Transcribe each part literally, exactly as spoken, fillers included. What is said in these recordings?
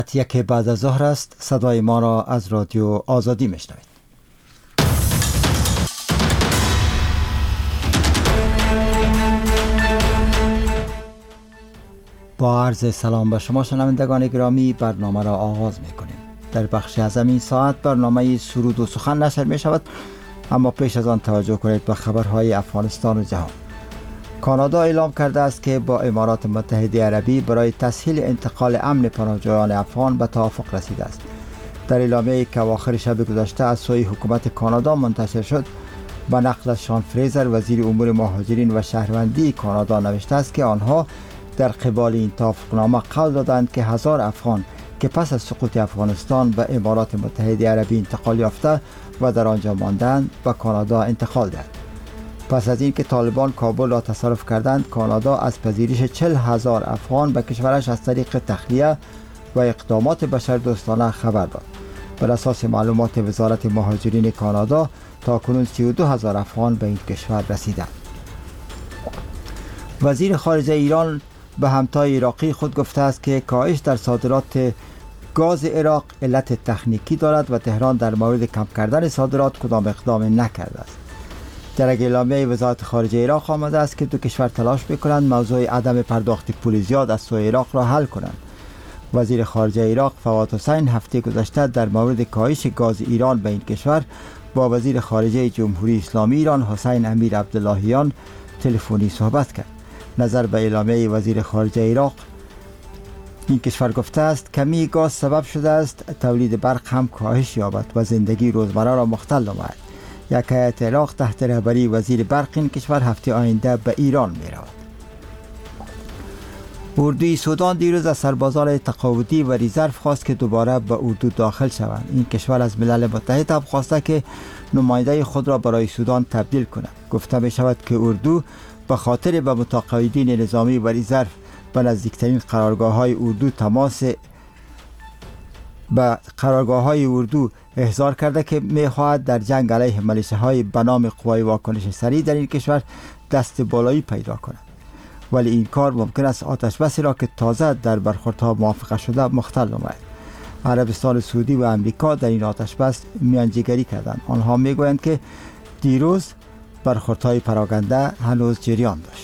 یک بعد از ظهر است. صدای ما را از رادیو آزادی میشنوید. با عرض سلام به شما شنوندگان گرامی، برنامه را آغاز میکنیم. در بخش از این ساعت برنامه سرود و سخن نشر می شود، اما پیش از آن توجه کنید به خبرهای افغانستان و جهان. کانادا اعلام کرده است که با امارات متحده عربی برای تسهیل انتقال امن پناهجویان افغان به توافق رسیده است. در اعلامیه‌ای که آخر شب گذشته از سوی حکومت کانادا منتشر شد، به نقل از شان فریزر وزیر امور مهاجرین و شهروندی کانادا نوشته است که آنها در قبال این توافقنامه قول دادند که هزار افغان که پس از سقوط افغانستان به امارات متحده عربی انتقال یافته و در آنجا ماندند به کانادا انتقال دهند. پس از اینکه طالبان کابل را تصرف کردند، کانادا از پذیرش چهل هزار افغان به کشورش از طریق تخلیه و اقدامات بشردوستانه خبر داد. بر اساس معلومات وزارت مهاجرین کانادا، تاکنون سی و دو هزار افغان به این کشور رسیدند. وزیر خارجه ایران به همتای عراقی خود گفته است که کاهش در صادرات گاز عراق علت تکنیکی دارد و تهران در مورد کم کردن صادرات کدام اقدام نکرده است. در اعلامیه وزارت خارجه عراق آمده است که دو کشور تلاش می‌کنند موضوع عدم پرداخت پول زیاد از سوی عراق را حل کنند. وزیر خارجه عراق فواد حسین هفته گذشته در مورد کاهش گاز ایران به این کشور با وزیر خارجه جمهوری اسلامی ایران حسین امیر عبداللهیان تلفنی صحبت کرد. نظر به اعلامیه وزیر خارجه عراق، این کشور گفته است کمی گاز سبب شده است تولید برق هم کاهش یابد و زندگی روزمره را مختل نماید. یک هیئت عراق تحت رهبری وزیر برق این کشور هفته آینده به ایران می رود. اردوی سودان دیروز از سربازان تقاعدی و ریزرو خواست که دوباره به اردو داخل شوند. این کشور از ملل متحد هم خواسته که نماینده خود را برای سودان تبدیل کند. گفته می شود که اردو به خاطر به متقاعدین نظامی و ریزرو به نزدیکترین قرارگاه های اردو تماس به قرارگاه های اردو احضار کرده که می‌خواهد در جنگ علیه ملیشه‌های به نام قوای واکنش سریع در این کشور دست بالایی پیدا کند. ولی این کار ممکن است آتش بسی را که تازه در برخوردها موافقه شده مختل نماید. عربستان سعودی و امریکا در این آتش بس میانجیگری کردند. آنها میگویند که دیروز برخوردهای پراکنده هنوز جریان داشت.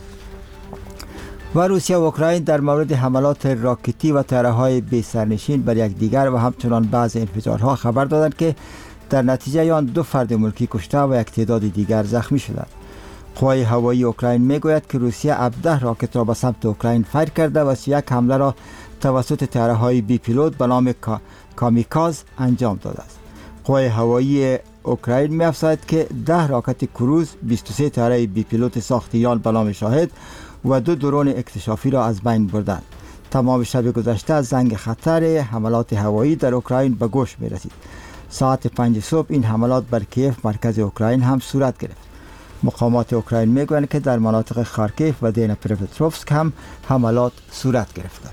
و روسیه و اوکراین در مورد حملات راکتی و طیاره‌های بی سرنشین بر یکدیگر و همچنان بعض انفجارها خبر دادند که در نتیجه آن دو فرد ملکی کشته و یک تعداد دیگر زخمی شدند. قوای هوایی اوکراین میگوید که روسیه هفده راکت را به سمت اوکراین فایر کرده و سی و یک حمله را توسط طیاره‌های بی پیلوت به نام کا... کامیکاز انجام داده است. قوای هوایی اوکراین می‌افزاید که ده راکت کروز، بیست و سه طیاره بی پیلوت ساخت ایران به نام شاهد و دو درون اکتشافی را از بین بردند. تمام شب گذشته زنگ خطر حملات هوایی در اوکراین به گوش می رسید. ساعت پنج صبح این حملات بر کیف مرکز اوکراین هم صورت گرفت. مقامات اوکراین می گویند که در مناطق خارکیف و دنیپروپتروفسک هم حملات صورت گرفته.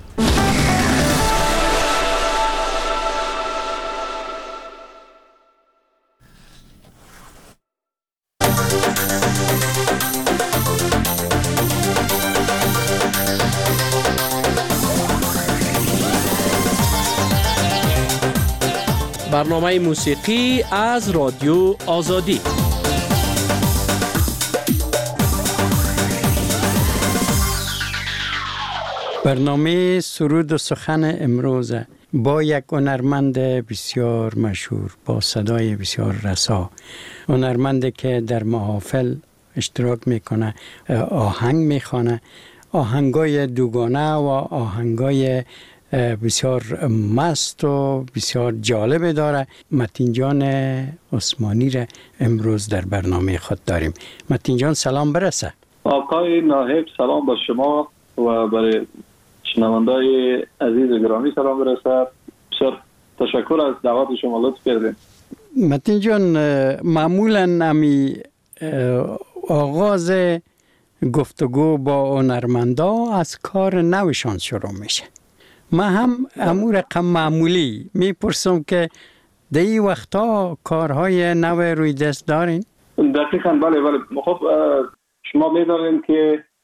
برنامه موسیقی از رادیو آزادی. برنامه سرود و سخن امروز با یک هنرمند بسیار مشهور با صدای بسیار رسا، هنرمندی که در محافل اشتراک میکنه، آهنگ میخوانه، آهنگای دوگانه و آهنگای بسیار مست و بسیار جالب داره. متین جان عثمانی را امروز در برنامه خود داریم. متین جان سلام برسه. آقای ناهب سلام با شما و برای شنوندای عزیز و گرامی سلام برسه. بسیار تشکر از دعوت شما، لطف کردین. متین جان، معمولا امی آغاز گفتگو با هنرمندا از کار نوشان شروع میشه. ما هم امور رقم معمولی میپرسم که در این وقتا کارهای نو روی دست دارین؟ دقیقاً بله بله. خب شما میدانید که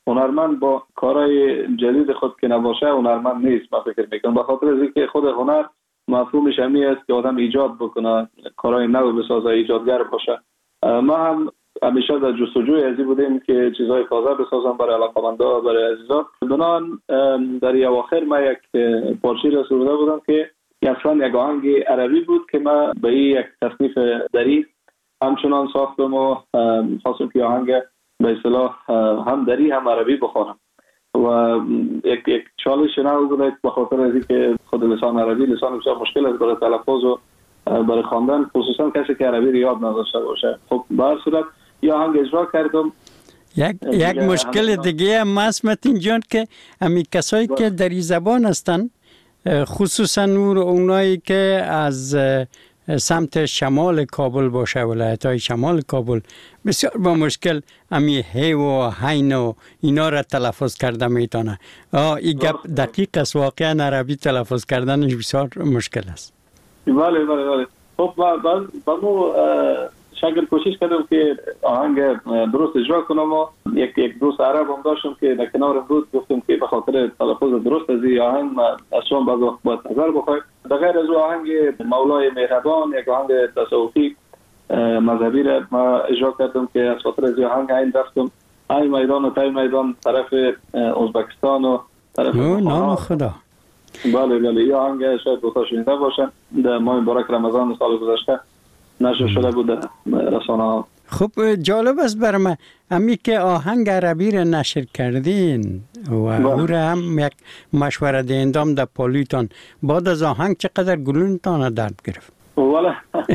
هنرمند با کارهای جدید خود که نباشه هنرمند نیست. من فکر میکنم به خاطر از اینکه خود هنر مفهومش همین است که آدم ایجاد بکنه، کارهای نو بسازه، ایجادگر باشه. ما هم همیشه در جستجوی ازی بودیم که چیزهای تازه بسازم برای علاقه‌مندا، برای عزیزان. بنان در اواخر ما یک پارچه را سروده بودم که اصلا یک آهنگ عربی بود که ما به یک تصنیف دری همچنان ساختم و خواستم که آهنگ به اصطلاح هم دری هم عربی بخوانم و یک یک چالش نو بود به خاطر از اینکه خود لسان عربی لسان بسیار مشکل است برای تلفظ و برای خواندن، خصوصا کسی که عربی رو یاد نداشته باشه. خب به هر صورت یا آهنگ اجرا کردم. یک یک مشکل دیگه هم هست اینجا که همین کسایی که در این زبان هستن، خصوصا اونایی که از سمت شمال کابل باشه، ولایت‌های شمال کابل، بسیار با مشکل امی هی و هین و اینا را تلفظ کرده میتونه. این گپ دقیق است، واقعا عربی تلفظ کردنش بسیار مشکل است. بله بله بله. خب بعد بعدو شکل کوشش کردم که آهنگ درست اجرا کنم و یک یک دوست عرب هم داشتم که در کنار بود، گفتم که به خاطر تلفظ درست از این آهنگ ما اصلا بعض وقت باید نظر بخواهیم. بغیر از آهنگ مولای مهربان، یک آهنگ تصوفی مذهبی را ما اجرا کردم که از خاطر از آهنگ این رفتم این میدان و تای میدان طرف ازبکستان و طرف نام خدا. بله بله. این آهنگ شاید دوستا شنیده باشن، در ماه مبارک رمضان سال گذشته نشر شده بود در رسانه ها. خب جالب است برای من امی که آهنگ عربی را نشر کردین و او را هم یک مشوره دهندام در پالیتان، بعد از آهنگ چقدر گلونتان درد گرفت؟ والا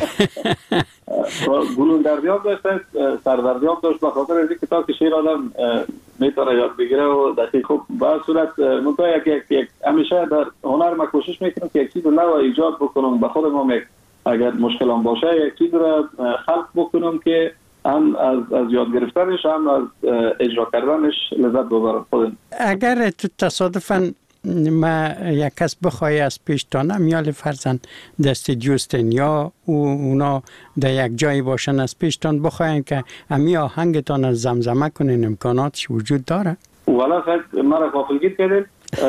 گلون دردیاب داشت، سردردیاب داشت به خاطر از اینکه تا که شعر آدم میتونه یاد بگیره و دقیق. خب به هر صورت منطقه یک یک همیشه در هنر ما کوشش میکنم که یک چیز نو ایجاد بکنم، به خودم یک اگر مشکل هم باشه یک چیز را خلق بکنم که هم از از یاد گرفتنش هم از اجرا کردنش لذت ببرم خودم. اگر تو تصادفاً ما یک کس بخوای از پیشتانم یا فرزن دست جوستن یا اونا در یک جایی باشن از پیشتان بخواین که امی آهنگتان از زمزمه کنین، امکاناتش وجود داره؟ والا خیلی مرا غافلگیر کردید.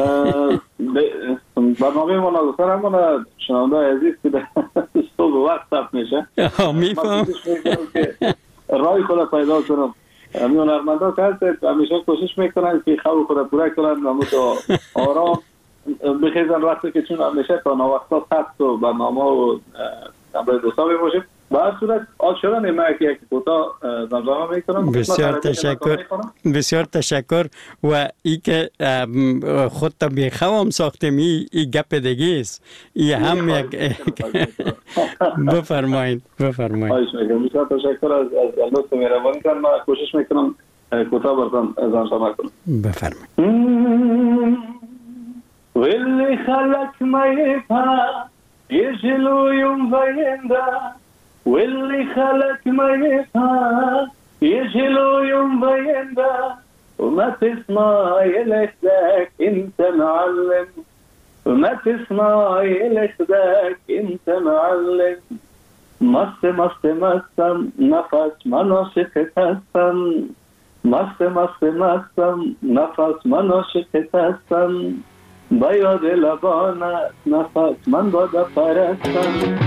برنامه ما نگفتن همون شنونده عزیز که صبح وقت ثبت میشه. میفهم رای خود پیدا کنم. امی هنرمندا که هست همیشه کوشش میکنن که خواب خود پوره کنن و متو آرام بخیزن وقتی که چون همیشه تا نوقتا ثبت و برنامه و برای دوستا باشیم. به هر صورت آج شدن ما که یک کوتا زمزمه میکنم. بسیار تشکر، بسیار تشکر. و ای که خود تا بیخوام ساختم ای, ای گپ دیگه است، ای هم یک بفرمایید بفرمایید. خواهش میکنم. بسیار تشکر از از لطف مهربانیتان. ما کوشش میکنم کوتا براتون زمزمه کنم. بفرمایید. واللي خلق ما يفهم يجلو يوم بيندا، واللي خلق ما يفهم يجلو يوم بيندا، وما تسمع يلخدك انت معلم، وما تسمع يلخدك انت معلم. مست مست مستم نفس مناشق هستم، مست مست مستم نفس مناشق هستم، با یاد لبانت نفس من بادا پرستم.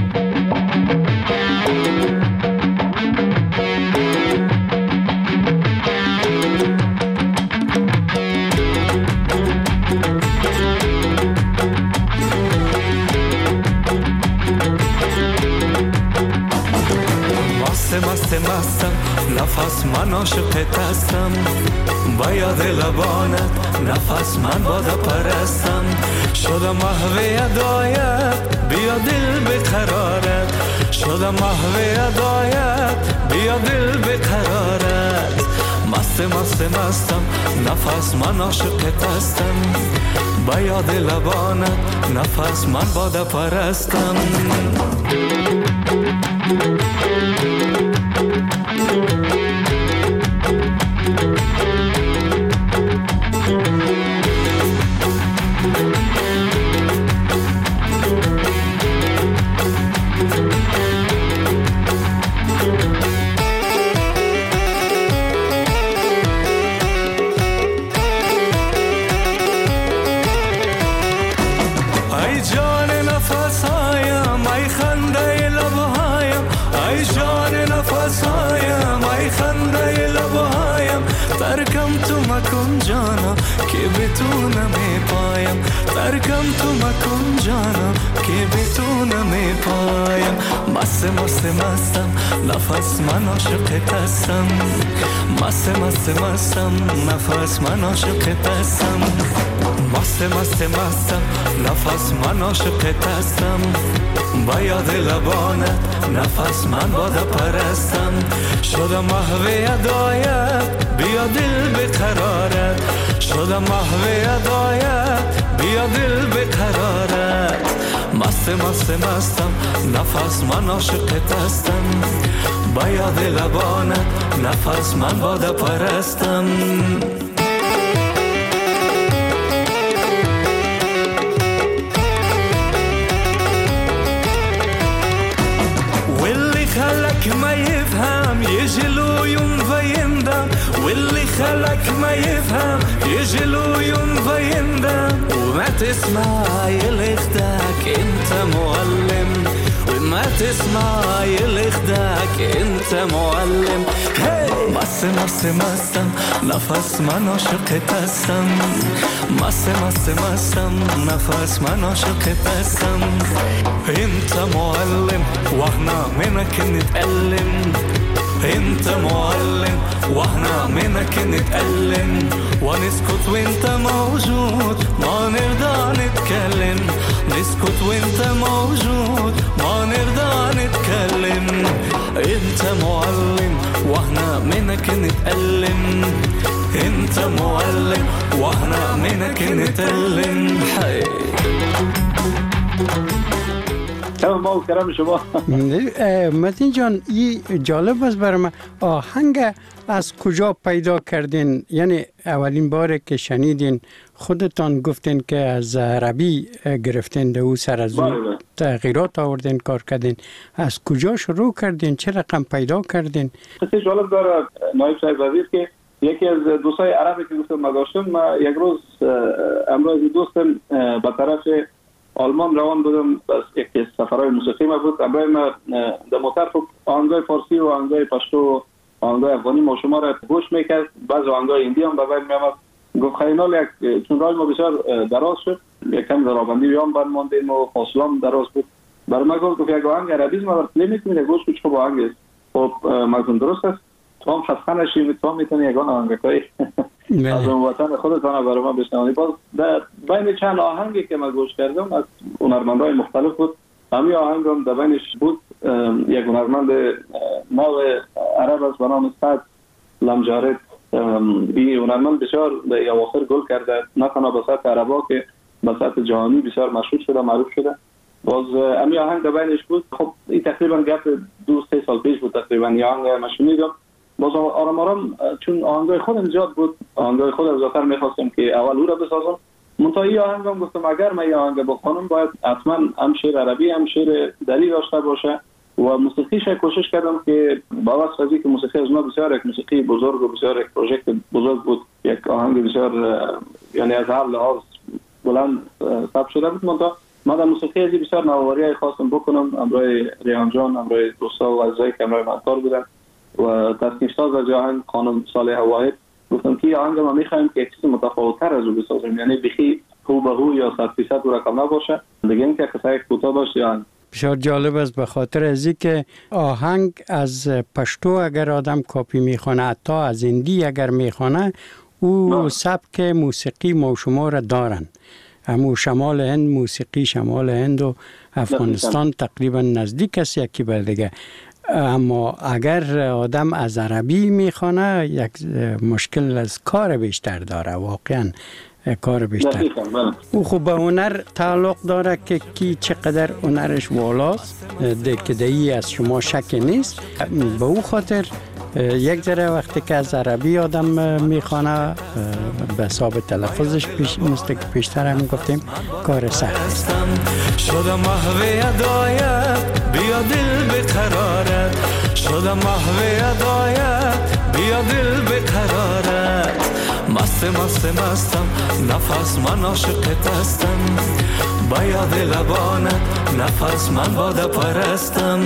مست مست مستم نفس من عاشقت هستم، با یاد لبانت نفس من بادا پرستم. شدم محو ادایت بیا دل بقرارت، شدم محو ادایت بیا دل بقرارت. مست مست مستم نفس من عاشقت هستم، با یاد لبانت نفس من بادا پرستم. نفسهایم ای خنده لبهایم ای جان نفسهایم ای خنده لبهایم ترکم تو مکن جانا که به تو نمی پایم ترکم تو مکن جانا که به تو نمی پایم مست مست مستم نفس من عاشقت هستم مست مست مستم نفس من عاشقت هستم مست مست مستم نفس من عاشقت هستم با یاد لبانت نفس من باده پرستم شدم محو ادایت بیا دل بقرارت شدم محو ادایت بیا دل بقرارت مست مست مستم نفس من عاشقت هستم با یاد لبانت نفس من باده پرستم خلق ما يفهم يجلو يوم فيندم واللي خلق ما يفهم يجلو يوم فيندم وما تسمع يلخدك انت معلم وما تسمع يلخدك انت معلم مست مست مستم نفس من عاشقت هستم مست مست مستم نفس من عاشقت هستم انت معلم واحنا منك نتألم انت معلم واحنا منك نتألم ونسكت وانت موجود ما نرضى نتكلم نسكت وانت موجود ما نرضى نتكلم انت معلم واحنا منك نتألم انت معلم واحنا منك نتألم حي تمام ما کرم شما متین جان این جالب است برای من آهنگ از کجا پیدا کردین یعنی اولین بار که شنیدین خودتان گفتین که از عربی گرفتین ده او سر از اون تغییرات آوردین کار کردین از کجا شروع کردین چه رقم پیدا کردین خیلی جالب داره نایب صاحب وزیر که یکی از دوستای عربی که گفتم ما داشتم ما یک روز امروز دوستم به طرف آلمان روان بودم بس یک سفرهای موسیقی ما بود امروز ما در موتر آهنگای فارسی و آهنگای پشتو و آهنگای افغانی ما شما را گوش میکرد بعض آهنگای هندی هم به بین میامد گفت خیلی یک چون راه ما بسیار دراز شد یکم در آبندی بیام بند ماندیم و فاصله هم دراز بود برای ما گفت یک آهنگ عربی ما را پلی میکنید گوش کچ خوب آهنگ است خب مردم درست است تو هم خسته نشید تو هم میتونی یگان آهنگای از اون وطن خودتان برای ما بشنوید باز در بین چند آهنگی که من گوش کردم از هنرمندای مختلف بود همین آهنگ هم در بینش بود یک هنرمند نو عرب است به نام سعد لمجارد این هنرمند بسیار در اواخر گل کرده نه تنها به سطح عربا که به سطح جهانی بسیار مشهور شده معروف شده باز همین آهنگ در بینش بود خب این تقریبا گپ دو سه سال پیش بود تقریبا این آهنگ من شنیدم باز آرام آرام چون آهنگای خودم زیاد بود آهنگای خودم زیادتر میخواستم که اول او را بسازم منتها این آهنگم گفتم اگر من این آهنگ بخونم باید حتما هم شعر عربی هم شعر دلی داشته باشه و موسیقیش کوشش کردم که با واسه از اینکه موسیقی از ما بسیار یک موسیقی بزرگ و بسیار یک پروژکت بزرگ بود یک آهنگ بسیار یعنی از هر لحاظ بلند ثبت شده بود منتها من در موسیقی از بسیار نوآوری خواستم بکنم امروی ریحان جان امروی دوستا و عزیزایی که امروی منطور بودن و تصنیف ساز از آهنگ خانم صالحه واحد گفتم که آهنگ ما میخوایم که یک چیز متفاوت‌تر از او بسازیم یعنی بخی هو به هو یا صد فیصد او رقم نباشه دیگه اینکه قصه کوتاه باشه آهنگ بسیار جالب است به خاطر از اینکه آهنگ از پشتو اگر آدم کاپی میخونه حتی از هندی اگر میخونه او سبک موسیقی ما شما را دارن همو شمال هند موسیقی شمال هند و افغانستان تقریبا نزدیک است یکی بر دیگه اما اگر آدم از عربی میخونه یک مشکل از کار بیشتر داره واقعا کار بیشتر او خب به هنر تعلق داره که کی چقدر هنرش والاست که دهی از شما شک نیست به او خاطر یک ذره وقتی که از عربی آدم میخوانه به حساب تلفظش پیش مثل که پیشتر هم گفتیم کار سخت است شدم محو ادایت بیا دل بقرارت شدم محو ادایت بیا دل بقرارت مست مست مستم نفس من عاشقت هستم با یاد لبانت نفس من باده پرستم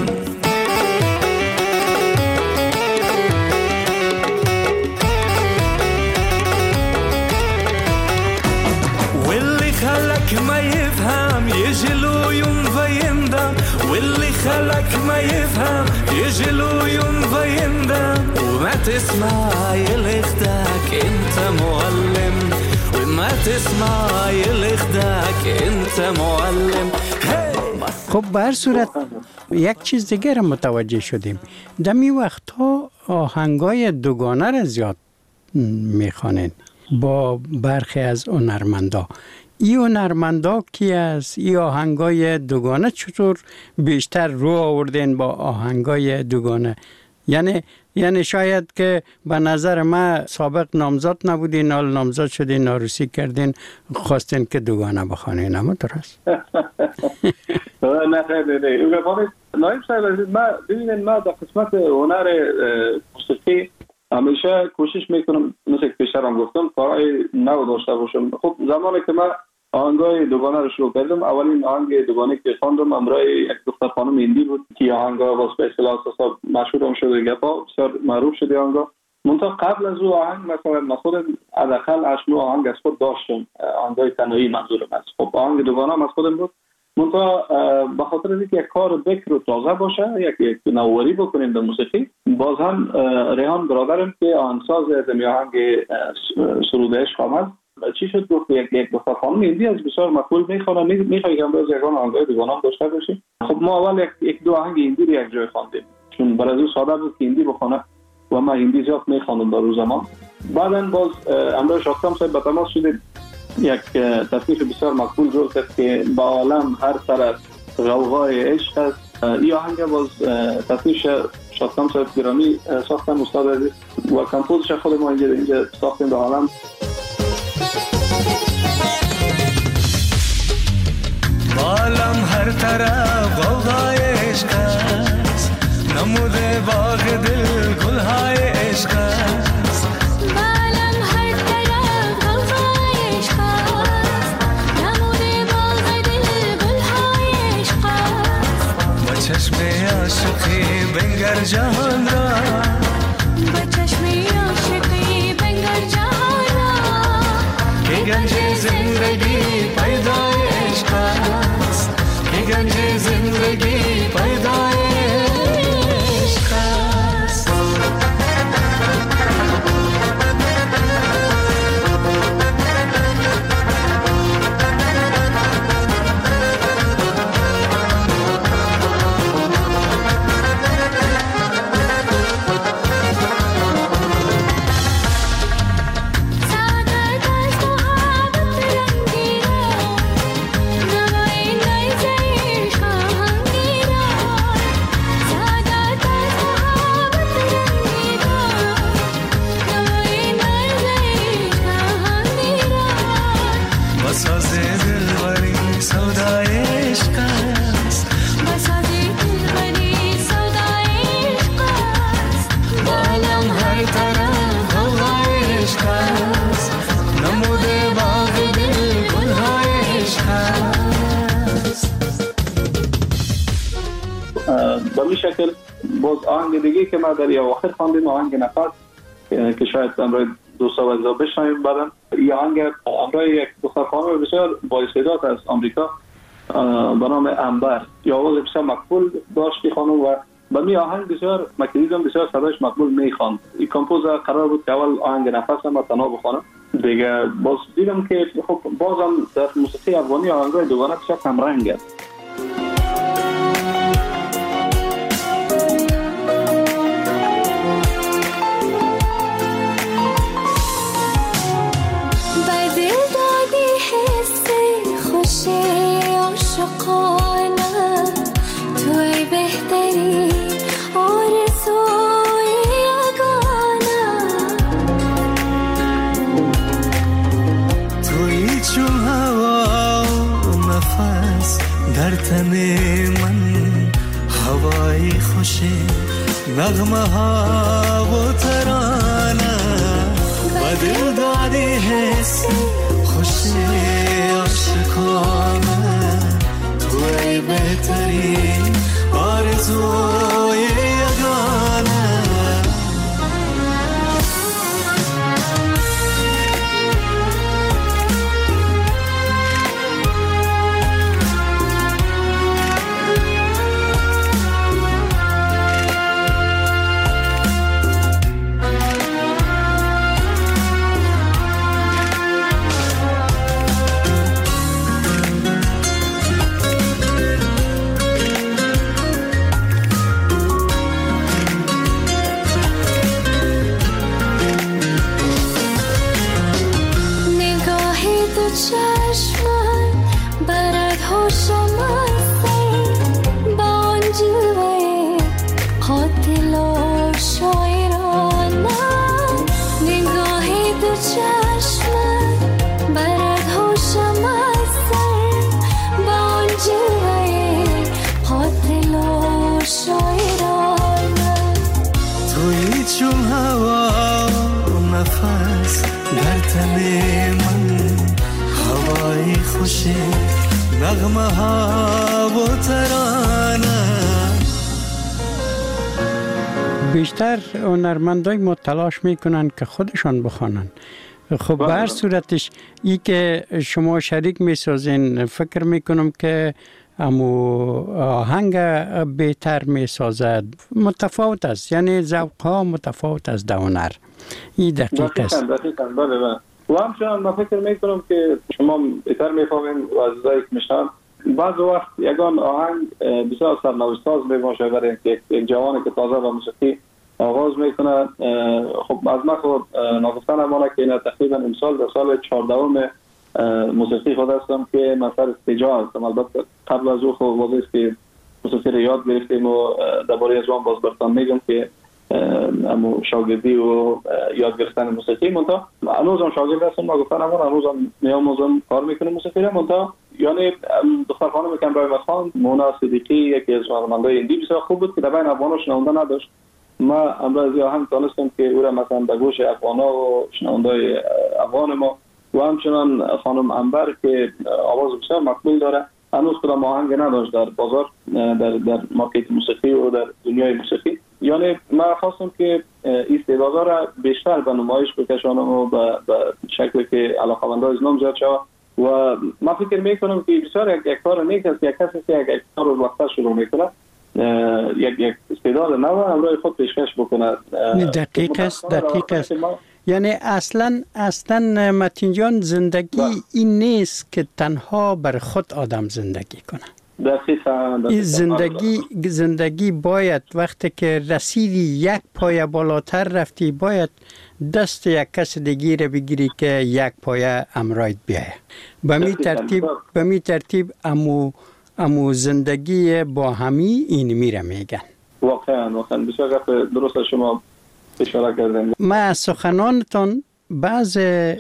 واللي خلك ما يفهم يجي له يوم ويندم واللي خلك ما يفهم يجي له يوم ويندم وما تسمع يلخدك انت معلم وما تسمع يلخدك انت معلم. خب به هر صورت یک چیز دیگر هم متوجه شدیم، دمی وقتها آهنگای دوگانه را زیاد میخوانین با برخی از هنرمندا. ای هنرمندا کی است؟ ای آهنگای دوگانه چطور بیشتر رو آوردین با آهنگای دوگانه؟ یعنی یعنی شاید که به نظر من سابق نامزد نبودین، حال نامزد شدین، عروسی کردین، خواستین که دوگانه بخوانین، اما درست؟ نه خیلی نه نایب صاحب، ما ببینید ما در قسمت هنر موسیقی همیشه کوشش میکنم مثل که پیشتر هم گفتم کارهای نو داشته باشم. خب زمانی که من آهنگای دوگانه رو شروع کردم، اولین آهنگ دوگانه که خواندم همراه یک دختر خانم هندی بود که آهنگا باز به اصطلاح اساسا مشهور هم شده، گپا بسیار معروف شده آهنگا. منتها قبل از او آهنگ مثلا من خودم حداقل هشت نو آهنگ از خود داشتم، آهنگای تنهایی منظورم است. خب آهنگ دوگانه هم از خودم بود، منتها به خاطر اینکه یک کار بکر و تازه باشه، یک یک نوآوری بکنیم به موسیقی، باز هم ریحان برادرم که آهنگساز از آهنگ سرود عشق آمد، چی شد گفت یک یک دختر خانم هندی از بسیار مقبول میخونه، میخوای که امروز یکان آهنگای دوگانه هم داشته باشیم. خب ما اول یک یک دو آهنگ هندی رو یک جای خواندیم، چون برای او ساده بود که هندی بخونه و ما هندی زیاد میخوانم در روز زمان. بعداً باز امروز شاکرم صاحب به تماس شدیم، یک تصنیف بسیار مقبول جور کرد که با عالم هر طرف غوغای عشق است. این آهنگ باز تصنیف شاکرم صاحب گرامی ساختن استاد عزیز و کمپوزش خود ما اینجا اینجا ساختیم به عالم. عالم هر طرف غوغای عشق است، نموده باغ دل گلهای عشق است. عالم هر طرف غوغای عشق است، نموده باغ دل گلهای عشق است. با چشم عاشقی بنگر جهان را، با چشم عاشقی بنگر جهان را، که گنج زندگی پیدای عشق است، که گنج زندگی پیدای عشق است. به این شکل باز آهنگ دیگه که ما در اواخر خواندیم آهنگ نفس که شاید امروز دوستا و عزیزا بشنویم بعداً. این آهنگ امروز یک دختر خانم بسیار با استعداد از آمریکا به نام انبر، یا آواز بسیار مقبول داشتی خانم و به می آهنگ بسیار مکیدیدم بسیار صدایش مقبول میخواند. این کمپوزر قرار بود که اول آهنگ نفس هم تنها بخوانم دیگه، باز دیدم که خب بازم در موسیقی افغانی آهنگای دوگانه بسیار کم رنگ است. در تن من هوای خوش نغمه ها و ترانه، و دل دادی حس خوش عاشقانه تو ای بهترین آرزوی یگانه نغمه ها و ترانه. بیشتر هنرمندای ما تلاش میکنن که خودشان بخوانن. خب به هر صورتش ای که شما شریک میسازین فکر میکنم که امو آهنگ بهتر میسازد متفاوت است، یعنی ذوق ها متفاوت است در هنر. این دقیق است. دقیقاً بله بله. و همچنان من فکر میکنم که شما بهتر میفهمین و عزیزایی که میشنن بعض وقت یگان آهنگ بسیار سرنوشت ساز میباشه برای یک جوانی که تازه به موسیقی آغاز میکنه. خب از من خود ناگفتن امانه که این تقریبا امسال در سال چهاردهم موسیقی خود هستم که من سر استجاع هستم. البته قبل از او خب واضح است که موسیقی رو یاد گرفتیم و درباره از وان باز برتان میگم که امو شاگردی و یاد گرفتن موسیقی منتها هنوزم شاگرد هستم. ما گفتن اما هنوزم میاموزم کار میکنم موسیقی رو. منتها یعنی دختر خانم کمرای مخان مونا صدیقی یکی از هنرمندای ایندی بسیار خوب بود که در بین افغانا شنونده نداشت. ما امروز یا هم دانستم که او را مثلا به گوش افغانا و شنوندای افغان ما و همچنان خانم انبر که آواز بسیار مقبول داره هنوز کدام آهنگ نداشت در بازار در در مارکت موسیقی و در دنیای موسیقی. یعنی من خواستم که استعدادها را بیشتر به نمایش بکشانم و به شکلی که علاقه‌مندان از نام زیاد شود و من فکر میکنم که بسیار یک, یک کار نیک است یک کسی که یک, یک کار رو وقتا شروع میکنه یک یک استعداد نو همراه خود پیشکش بکنه. دقیق است دقیق است. یعنی اصلا اصلا متین جان زندگی این نیست که تنها بر خود آدم زندگی کنه. دقیقاً زندگی زندگی باید وقتی که رسیدی یک پایه بالاتر رفتی باید دست یک کس دیگه رو بگیری که یک پایه امرایت بیایه. به می ترتیب به می ترتیب امو امو زندگی با همی این میره میگن. واقعا واقعا بسیار گپ درست شما اشاره کردین. ما از سخنانتان بعض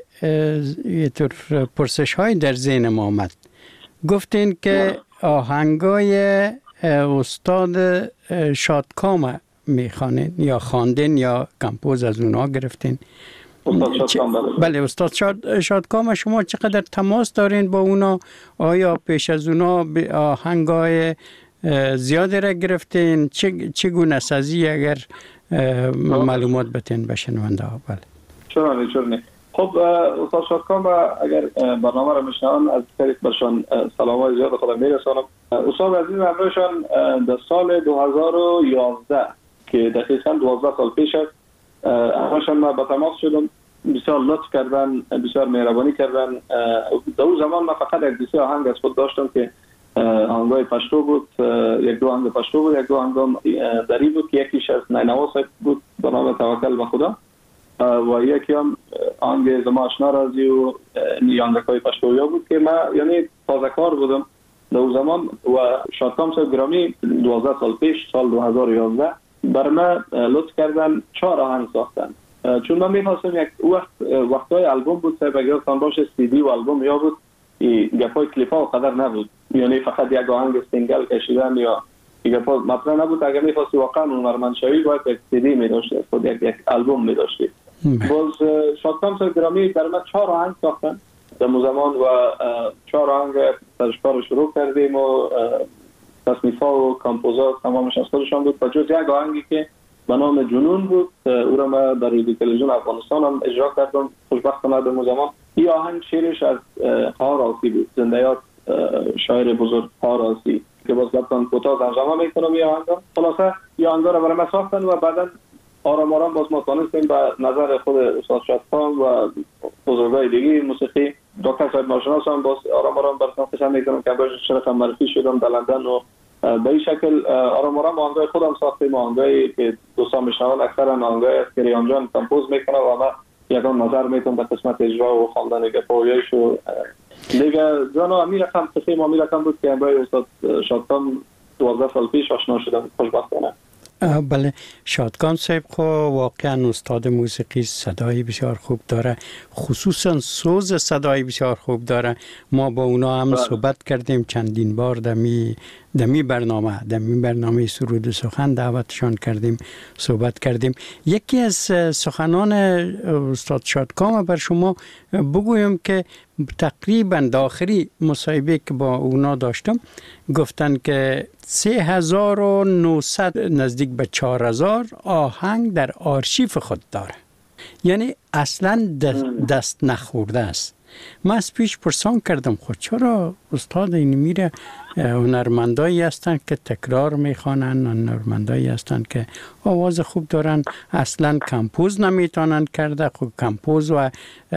یه طور پرسش های در ذهن ما آمد. گفتین که آهنگای استاد شادکام میخوانین یا خواندین یا کمپوز از اونا گرفتین؟ استاد شادکام بله. بله استاد شاد شادکام شما چقدر تماس دارین با اونا؟ آیا پیش از اونا آهنگای زیاده را گرفتین؟ چگونه سازی اگر معلومات بتین به شنونده ها؟ بله. چرا نه چرا نه. خب استاد شادکام اگر برنامه را میشنون از طریق برشان سلامای زیاد خودم میرسانم. استاد عزیز همراهشان در سال دو هزار و یازده که دقیقاً دوازده سال پیش است همراهشان ما با تماس شدم. بسیار لطف کردن، بسیار مهربانی کردن. در اون زمان من فقط یک دیسی آهنگ از خود داشتم که آهنگای پشتو بود، یک دو آهنگ پشتو بود، یک دو آهنگ دری بود که یکیش از نینوا بود به نام توکل به خدا و یکی هم آهنگ زما آشنا رازی و آهنگای پشتویا بود که من یعنی تازه کار بودم در اون زمان و شادکام صاحب گرامی دوازده سال پیش سال دو هزار و یازده بر من لطف کردن چهار آهنگ ساختن. چون من می‌خواستم یک وقت وقتای آلبوم بود صاحب اگر تان باشه سی دی و آلبوم یا بود گپای کلیپ‌ها قدر نبود، یعنی فقط یک آهنگ سینگل کشیدن یا گپا مطرح نبود. اگر می‌خواستی واقعا هنرمند شوی باید یک سی دی می‌داشتی، خود یک یک آلبوم می‌داشتی باز شادکام صاحب گرامی در من چهار آهنگ ساختن در مو زمان و چهار آهنگ تشکار شروع کردیم و تصنیف ها و کامپوزات تمامش از خودشان بود و جز یک آهنگی که به نام جنون بود او را من در رادیو تلویزیون افغانستان هم اجرا کردم. خوشبختانه در مو زمان این آهنگ شعرش از خار آسی بود، زندیات شاعر بزرگ خار آسی که باز لبتان کوتاه ترجمه میکنم این آهنگ. خلاصه این آهنگ را برای من ساختن و بعدا آرام آرام باز ما تانستیم به نظر خود استاد شادکام و بزرگای دیگه موسیقی دکتر صاحب ناشناس هم باز آرام آرام براتون قسم میکنم که باش شرکت معرفی شدم در لندن و به این شکل آرام آرام آهنگای خودم ساختیم. آهنگایی که دوستان میشنون اکثرا آهنگای است که ریان جان کمپوز میکنه و من یکان نظر میتونم به قسمت اجرا و خواندن گپایش و دیگه جانا امیر رقم تخیم امیر رقم بود که با استاد شادکام دوازده سال پیش آشنا شدم خوشبختانه. بله، شادکام صاحب خو واقعا استاد موسیقی، صدای بسیار خوب داره، خصوصا سوز صدای بسیار خوب داره. ما با اونا هم صحبت کردیم چندین بار دمی دمی برنامه دمی برنامه سرود و سخن دعوتشان کردیم، صحبت کردیم. یکی از سخنان استاد شادکام بر شما بگویم که تقریبا داخلی مصاحبه که با اونا داشتم گفتن که سه هزار و نهصد نزدیک به چهار هزار آهنگ در آرشیف خود داره، یعنی اصلا دست نخورده است. من از پیش پرسان کردم خود چرا استاد این میره هنرمندایی هستند که تکرار میخوانن، هنرمندایی هستند که آواز خوب دارن، اصلا کمپوز نمیتونن کرده. خب کمپوز و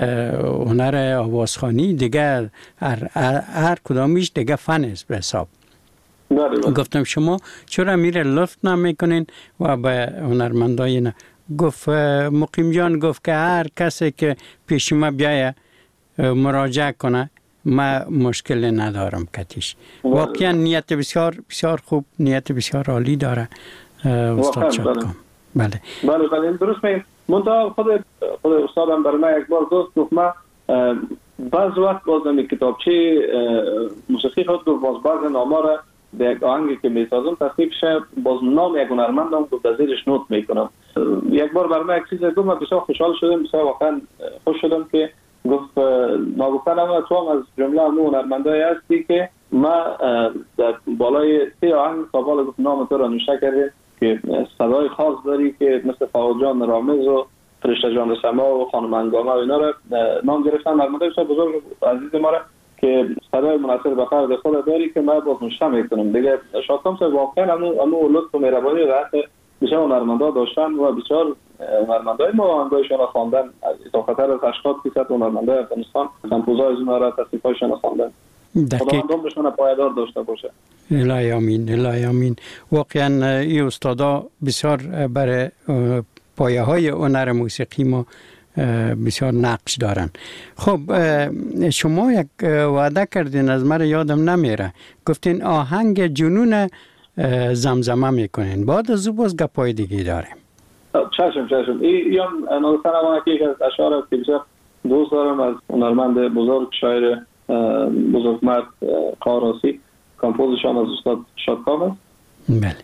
هنر آوازخوانی دیگه هر, هر کدامیش دیگه فن است به حساب. گفتم شما چرا میره لفت نمیکنین و به هنرمندای نه؟ گفت مقیم جان گفت که هر کسی که پیش ما بیایه مراجعه کنه ما مشکل ندارم کتیش. واقعا نیت بسیار بسیار خوب، نیت بسیار عالی داره استاد شادکام. بله بله بله درست میگم. منتها خود خود استادم برای من یک بار گفت گفت من بعض وقت باز نمی کتابچه موسیقی خود گفت باز بعض نامه را به آهنگی که میسازم تصنیف شه باز نام یک هنرمندم گفت از زیرش نوت میکنم. یک بار برای من یک چیز گفت من بسیار خوشحال شدم، بسیار واقعا خوش شدم که گفت ناگفتن اما تو هم از جمله همون هنرمندایی هستی که ما در بالای سه آهنگ سابال گفت نام تو را نوشته کردیم که صدای خاص داری که مثل فاول جان رامز و فرشته جان سما و خانم انگامه و اینا را نام گرفتن. هنرمندای بسیار بزرگ عزیز ما را که صدای مناسب به فرد خود داری که من باز نوشته میکنم دیگه. شادکام صاحب واقعا همون همون لطف و مهربانی را بسیار هنرمندا داشتن و بسیار هنرمندای ما آهنگایشان را خواندن. تا خطر از هشتاد درصد هنرمندای افغانستان کمپوزای اینا را تصنیفایشان را خواندن. خداوند عمرشان پایدار داشته باشه. الهی آمین، الهی آمین. واقعا این استادا بسیار برای پایه های هنر موسیقی ما بسیار نقش دارن. خب شما یک وعده کردین از من یادم نمیره، گفتین آهنگ جنون زمزمه میکنین، بعد از او باز گپای دیگه داریم. چشم چشم این هم نوستن اما که از اشعار که بسیار دوست دارم از هنرمند بزرگ شاعر بزرگ مرد قاراسی، کمپوزشان از استاد شادکام است. بله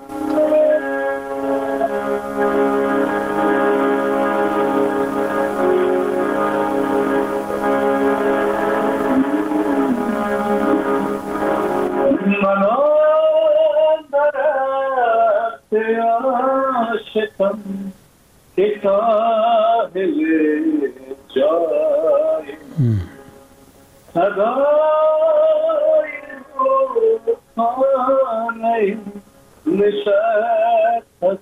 عاشقم که ساحل جای صدای روحانه نشست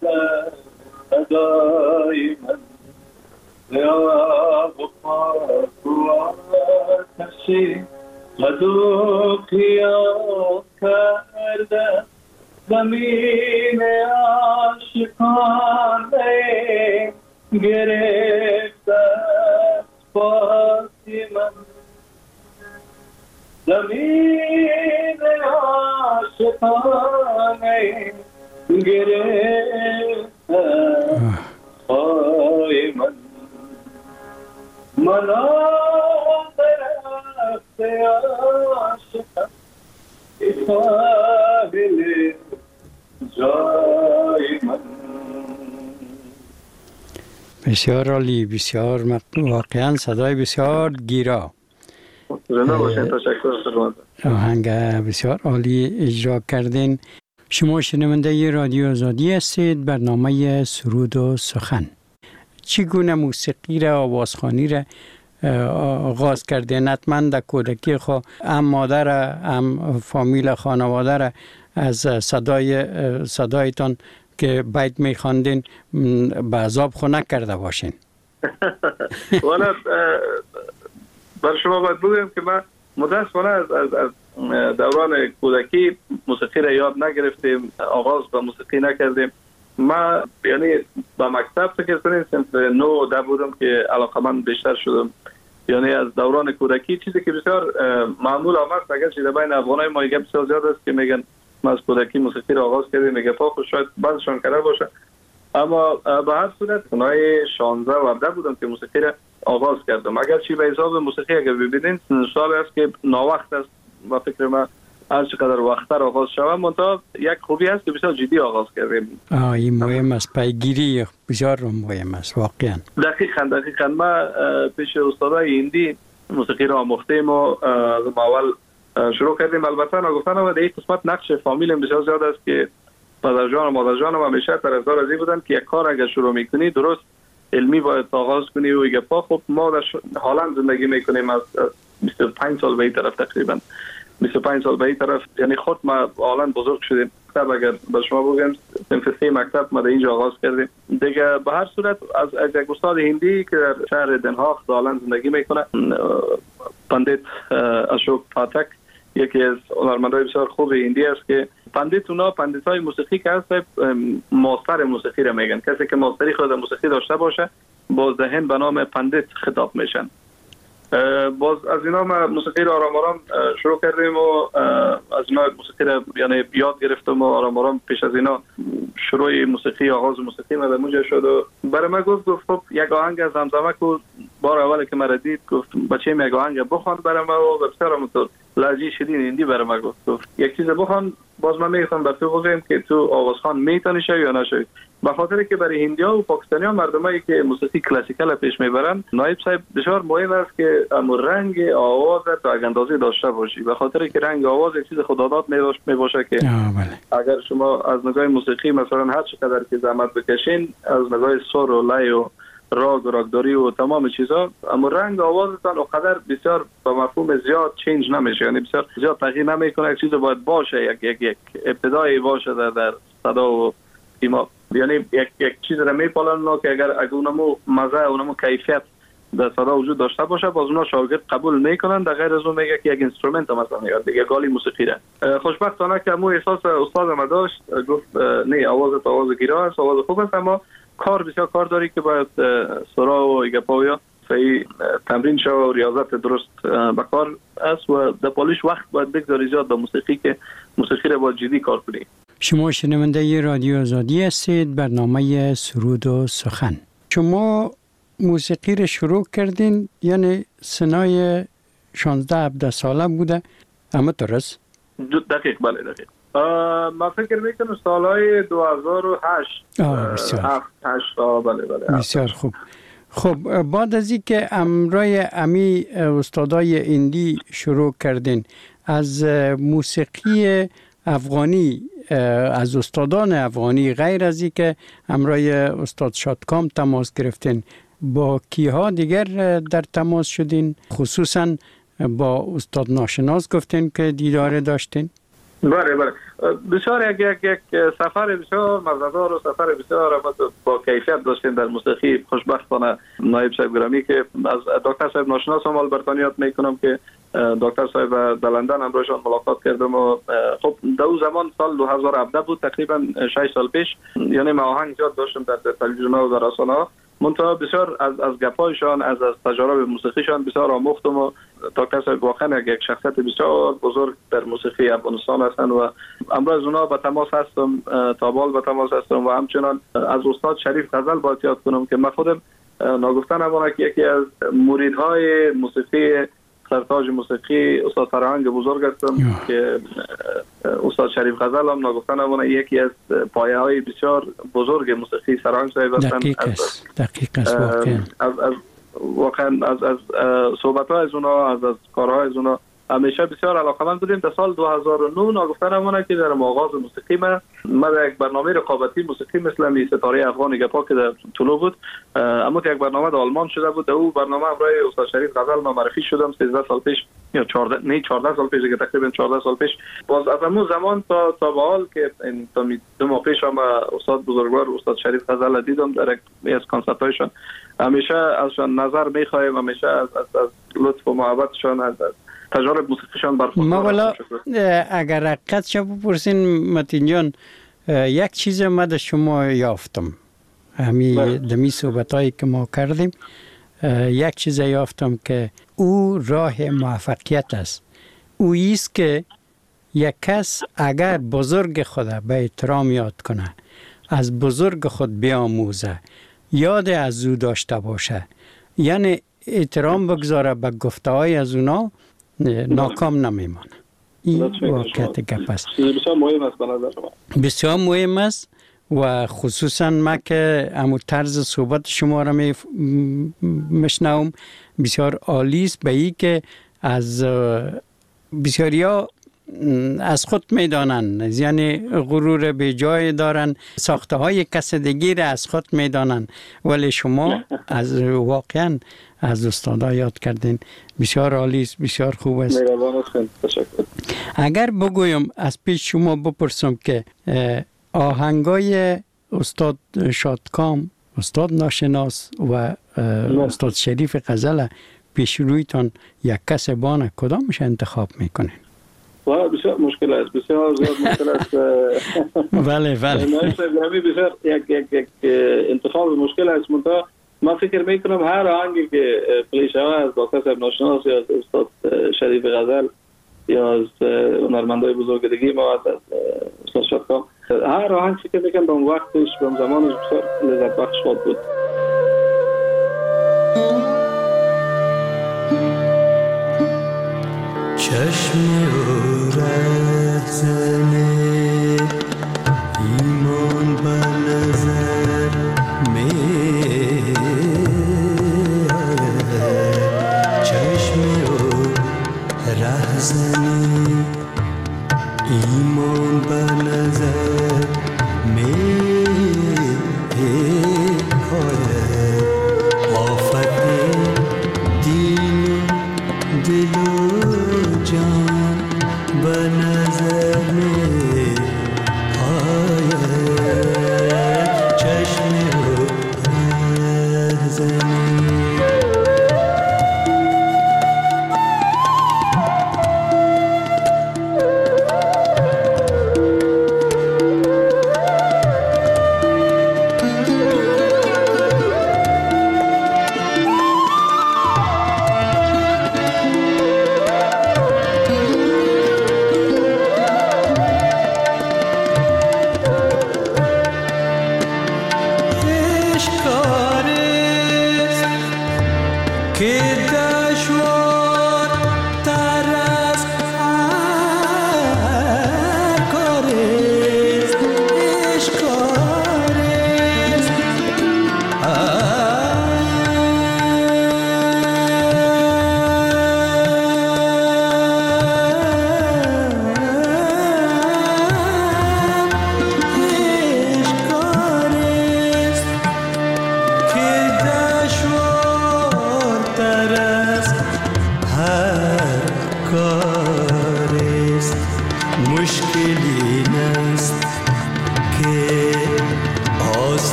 صدای من یا وفاق و آتشی قدو قیام کرده زمین عاشقانه گرفته پاسی من، زمین عاشقانه گرفته پای من. منا درخت عاشقم ساحل جای من. بسیار عالی، بسیار مق... واقعا صدای بسیار گیرا. زنده باشین. تشکر شما. آهنگ بسیار عالی اجرا کردین. شما شنونده رادیو آزادی هستید، برنامه سرود و سخن. چگونه موسیقی را، آوازخوانی را آغاز کردین؟ حتما در کودکی خو هم مادر هم فامیل خانواده را از صدای صدایتان که بیت میخواندین به عذاب خو نکرده باشین. والا بر شما باید بگویم که من متاسفانه از از از دوران کودکی موسیقی را یاد نگرفتیم، آغاز به موسیقی نکردیم. ما یعنی با مکتب فکر کنیم صنف نو ده بودم که علاقمند بیشتر شدم. یعنی از دوران کودکی چیزی که بسیار معمول آمد، اگر چیز بین افغانای ما یک بسیار زیاد است که میگن ما از کودکی موسیقی را آغاز کردیم، میگه پا خود شاید بعضشان کرده باشه، اما به هر صورت سنای شانزده و هفده بودم که موسیقی را آغاز کردم. اگر چی به حساب موسیقی اگر ببینید سال است که ناوقت است و فکر ما هر چقدر وقتر آغاز شوم، منتها یک خوبی هست که بسیار جدی آغاز کردیم. آه این مهم است، پیگیری بسیار مهم است واقعا. دقیقاً دقیقاً ما پیش استادای هندی موسیقی را آموختیم و از اول شروع کردیم. البته نگفتن و در این قسمت نقش فامیل بسیار زیاد است که پدر جان و مادر جان و همیشه طرفدار از این بودن که یک کار اگر شروع میکنی درست علمی باید آغاز کنی و یک پا. خب ما در هلند زندگی میکنیم از بیست و پنج سال به این طرف، تقریبا بیست و پنج سال به این طرف، یعنی خود ما هلند بزرگ شدیم. مکتب اگر به شما بگم صنف سه مکتب ما در اینجا آغاز کردیم دیگه. به هر صورت از از یک استاد هندی که در شهر دنهاغ هلند زندگی میکنه، پندیت اشوک پاتک، یکی از هنرمندای بسیار خوب هندی است که پندیت اونا پندیتای موسیقی که هست ماستر موسیقی را میگن. کسی که ماستری خود موسیقی داشته باشه باز ذهن به نام پندیت خطاب میشن. باز از اینا ما موسیقی را آرام آرام شروع کردیم و از اینا موسیقی را یعنی یاد گرفتم و آرام آرام پیش از اینا شروع موسیقی آغاز موسیقی ما در موجه شد و برای من گفت گفت خب یک آهنگ از زمزمه کو. بار اول که مرا دید گفت بچه می یک آهنگ بخوان برای ما و بسیار همونطور لهجه شیرین هندی برای ما گفت گفت یک چیز بخوان. باز من میگم به تو بگم که تو آوازخوان میتونی شوی یا نشوی، به خاطر که برای هندی‌ها و پاکستانی‌ها مردمایی که موسیقی کلاسیکال پیش میبرن نایب صاحب بسیار مهم است که امر رنگ آواز تو اندازه داشته باشی، به خاطر که رنگ آواز یک چیز خداداد میباشه که اگر شما از نگاه موسیقی مثلا هر چقدر که زحمت بکشین از نگاه سر و لای و راگ و راگداری و تمام چیزا، اما رنگ آوازتان اونقدر بسیار با مفهوم زیاد چینج نمیشه، یعنی بسیار زیاد تغییر نمیکنه. یک چیز باید باشه، یک یک یک ابتدایی باشه در در صدا و سیما، یعنی یک یک چیز را میپالن که اگر اگه اونمو مزه اونمو کیفیت در صدا وجود داشته باشه باز اونا شاگرد قبول میکنن. در غیر از اون میگه که یک اینسترومنت مثلا یاد دیگه گالی موسیقی را. خوشبختانه که مو احساس استاد ما داشت، گفت نه آواز آواز گیرا است، آواز خوب است، اما کار بسیار کار داری که باید سرا و گپاویا صحیح تمرین شو و ریاضت درست به کار است و در پالیش وقت باید بگذاری زیاد به موسیقی که موسیقی را باید جدی کار کنی. شما شنونده رادیو آزادی هستید، برنامه سرود و سخن. شما موسیقی را شروع کردین یعنی سنای شانزده هفده ساله بوده، اما درست؟ دقیق بله دقیق. ما فکر میکنم سالهای دو هزار و هشت هفت هشت بله بله بسیار خوب. خب بعد از اینکه امرای امی استادای هندی شروع کردین، از موسیقی افغانی از استادان افغانی غیر از اینکه امرای استاد شادکام تماس گرفتین، با کیها دیگر در تماس شدین؟ خصوصا با استاد ناشناس گفتین که دیدار داشتین؟ بله بله بسیار یک یک یک سفر بسیار مزه‌دار و سفر بسیار با کیفیت داشتیم در موسیقی. خوشبختانه نایب صاحب گرامی که از دکتر صاحب ناشناس هم البته یاد میکنم که دکتر صاحب در لندن امروزشان ملاقات کردم و خب در اون زمان سال دو هزار و هفده بود، تقریبا شش سال پیش، یعنی ما آهنگ زیاد داشتم در تلویزیون و در رسانه‌ها، منتها بسیار از از گپایشان از از تجارب موسیقیشان بسیار آموختم و دکتر صاحب واقعا یک شخصیت بسیار بزرگ در موسیقی افغانستان هستند و امروز اونا به تماس هستم، تابال به تماس هستم و همچنان از استاد شریف غزل باید یاد کنم که من خودم ناگفتن نمانه که یکی از مریدهای موسیقی سرتاج موسیقی استاد فرهنگ بزرگ هستم که استاد شریف غزل هم ناگفتن نمانه یکی از پایه های بسیار بزرگ موسیقی سرهنگ صاحب هستند. دقیق است واقعا. از از واقعا از از صحبت‌ها از اونا، از از کارها از اونا همیشه بسیار علاقه‌مند بودیم. در سال دو هزار و نه ناگفته نمونه که در آغاز موسیقی من ما در یک برنامه رقابتی موسیقی مثل می ستاره افغان گپا که در طلوع بود، اما یک برنامه در آلمان شده بود. در اون برنامه برای استاد شریف غزل ما معرفی شدم سیزده سال پیش یا چهارده نه چهارده سال پیش دیگه، تقریبا چهارده سال پیش. باز از اون زمان تا تا به حال که این تا دو ماه پیش هم استاد بزرگوار استاد شریف غزل دیدم در یک از کنسرت‌هایشان. همیشه ازشان نظر می‌خوایم، همیشه از از, از لطف و محبتشان، از تجارب موسیقیشان برخوردار. ما والا اگر حقیقت شو بپرسین متین جان، یک چیز ما در شما یافتم، همین دمی صحبتایی که ما کردیم، یک چیز یافتم که او راه موفقیت است. او ایست که یک کس اگر بزرگ خود به احترام یاد کنه، از بزرگ خود بیاموزه، یاد از او داشته باشه، یعنی احترام بگذاره به گفته های از اونا، ناکام نمیمانه. این واقعیت گپ است. بسیار مهم است به نظر من. بسیار مهم است و خصوصا ما که همون طرز صحبت شما را می مشنوم بسیار عالی است، به این که از بسیاریا از خود میدانن، یعنی غرور به جای دارن، ساخته های کس دیگه را از خود میدانن، ولی شما از واقعا از استادا یاد کردین. بسیار عالی است، بسیار خوب است. تشکر. اگر بگویم از پیش شما بپرسم که آهنگای استاد شادکام، استاد ناشناس و استاد شریف غزل پیش رویتان یک کس بانه، کدامش انتخاب میکنین؟ و بسیار مشکل است، بسیار زیاد مشکل است. بله بله. نایب بسیار یک یک یک انتخاب مشکل است. منتها من فکر میکنم هر آهنگی که پلی شود از با کس ناشناس یا از استاد شریف غزل یا از هنرمندای بزرگ دیگه ما از استاد شادکام، هر آهنگ فکر میکنم به اون وقتش به اون زمانش بسیار لذت بخش خود بود. چشم او رهزنه ایمان به نظر می آید، چشم او رهزنه ایمان به نظر می آید، آفت دین دل جان به نظر می آید، چشم او رهزنی.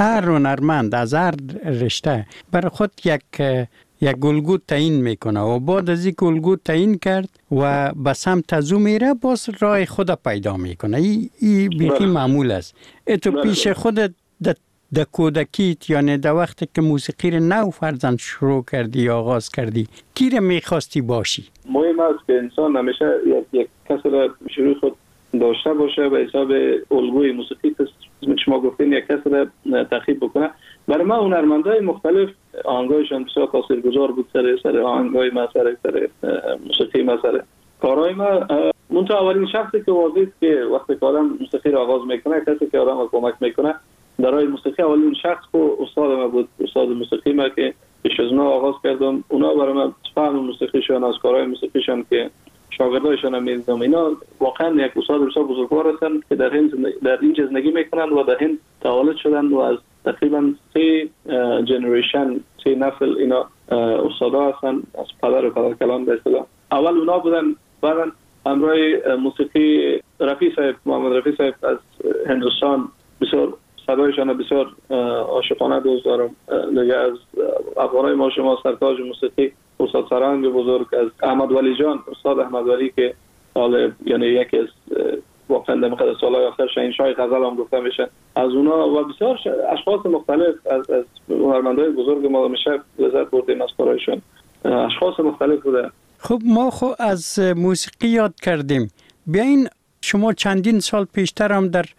هر هنرمند از هر رشته برای خود یک یک الگو تعیین میکنه و بعد از این الگو تعیین کرد و به سمت از او میره باز راه خود پیدا میکنه. این ای بیخی معمول است. اتو پیش خودت در کودکیت یعنی در وقتی که موسیقی رو نو فرزند شروع کردی یا آغاز کردی کی رو میخواستی باشی؟ مهم است که انسان همیشه یک, یک کسی را شروع خود داشته باشه به حساب الگوی موسیقی که شما گفتین یک کسی را تخیب بکنه. برای ما هنرمندای مختلف آهنگایشان بسیار تاثیرگذار بود سر سر آهنگای ما، سر سر موسیقی ما، سر کارهای ما. منتها اولین شخصی که واضح است که وقتی که آدم موسیقی را آغاز میکنه، کسی که آدم را کمک میکنه در راه موسیقی، اولین شخص که استاد ما بود، استاد موسیقی ما که پیش از اونا آغاز کردم. اونا برای من فهم موسیقیشان، از کارهای موسیقیشان که شاگردایشان هم می‌دیدم، اینا واقعا یک استاد بسیار بزرگوار هستند که در هند در اینجا زندگی میکنن و در هند تولد شدن و از تقریبا سه جنریشن، سه نسل اینا استادا هستن، از پدر و پدرکلان به اصطلاح. اول اونا بودن، بعدا همراه موسیقی رفیع صاحب، محمد رفیع صاحب از هندوستان، بسیار صدایشان بسیار عاشقانه دوست دارم. دیگه از افغانای ما شما سرتاج موسیقی استاد سرانگ بزرگ، از احمد ولی جان، استاد احمد ولی که حالا یعنی یکی از واقعا در مقدار سالهای آخر شاهنشاه غزل هم گفته میشه، از اونا و بسیار اشخاص مختلف از از هنرمندای بزرگ ما میشه لذت بردیم از کارایشون. اشخاص مختلف بوده. خب ما خو از موسیقی یاد کردیم. بیاین شما چندین سال پیشتر هم در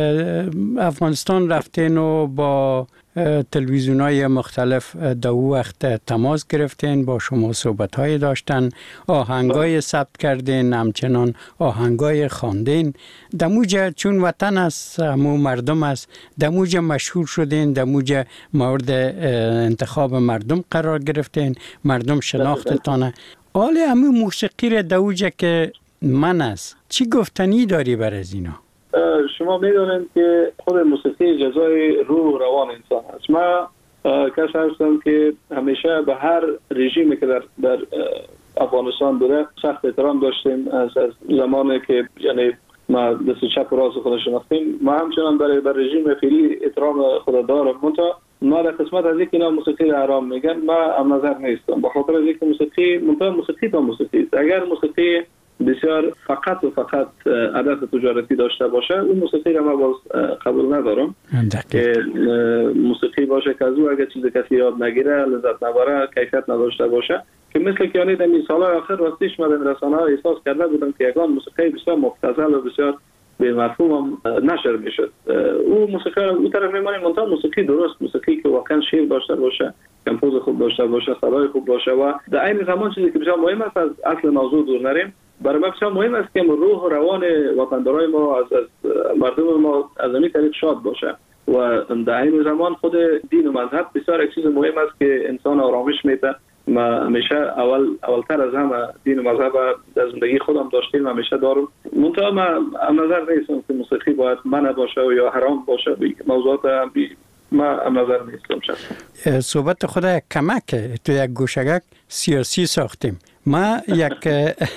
افغانستان رفتین و با تلویزیون‌های مختلف در وقت تماس گرفتین، با شما صحبت‌های داشتن، آهنگای ثبت کردین، همچنان آهنگای خواندین. دموجه چون وطن است، همو مردم است، دموجه مشهور شدین، دموجه مورد انتخاب مردم قرار گرفتین، مردم شناختتانه. حال همو موسیقی را دموجه که من است، چی گفتنی داری بر از اینا؟ شما میدونید که خود موسیقی جزای روح روان انسان است. ما کسی هستم که همیشه به هر رژیمی که در, در افغانستان بوده سخت احترام داشتیم. از, از زمانی که یعنی ما دست چپ و راست خود شناختیم، ما همچنان برای بر رژیم فعلی احترام خود دارم. منتها ما در قسمت از اینکه اینا موسیقی را حرام میگن، ما هم نظر نیستم، به خاطر از اینکه موسیقی منتها موسیقی تا موسیقی است. اگر موسیقی بسیار فقط و فقط هدف تجارتی داشته باشه، اون موسیقی را من باز قبول ندارم. که موسیقی باشه که از او اگر چیز کسی یاد نگیره، لذت نبره، کیفیت نداشته باشه، که مثل که یعنی در این سالهای آخر راستیش من در رسانه ها احساس کرده بودم که یکان موسیقی بسیار مبتذل و بسیار به مفهوم نشر میشد. او موسیقی را اون طرف میمانیم، منتها موسیقی درست، موسیقی که واقعا شعر داشته باشه، کمپوز خوب داشته باشه، صدای خوب باشه و در عین زمان چیزی که بسیار مهم است، از اصل موضوع دور نریم. برای ما بسیار مهم است که روح و روان وطندارای ما از, از مردم ما از همین طریق شاد باشه و در این زمان خود دین و مذهب بسیار یک چیز مهم است که انسان آرامش میده. ما همیشه اول اولتر از همه دین و مذهب در زندگی خودم داشتیم، همیشه دارم. منتها ما هم نظر نیستم که موسیقی باید منع باشه و یا حرام باشه. موضوعات هم ما هم نظر نیستم. شد صحبت خود کمک تو یک گوشگک سیاسی ساختیم. ما یک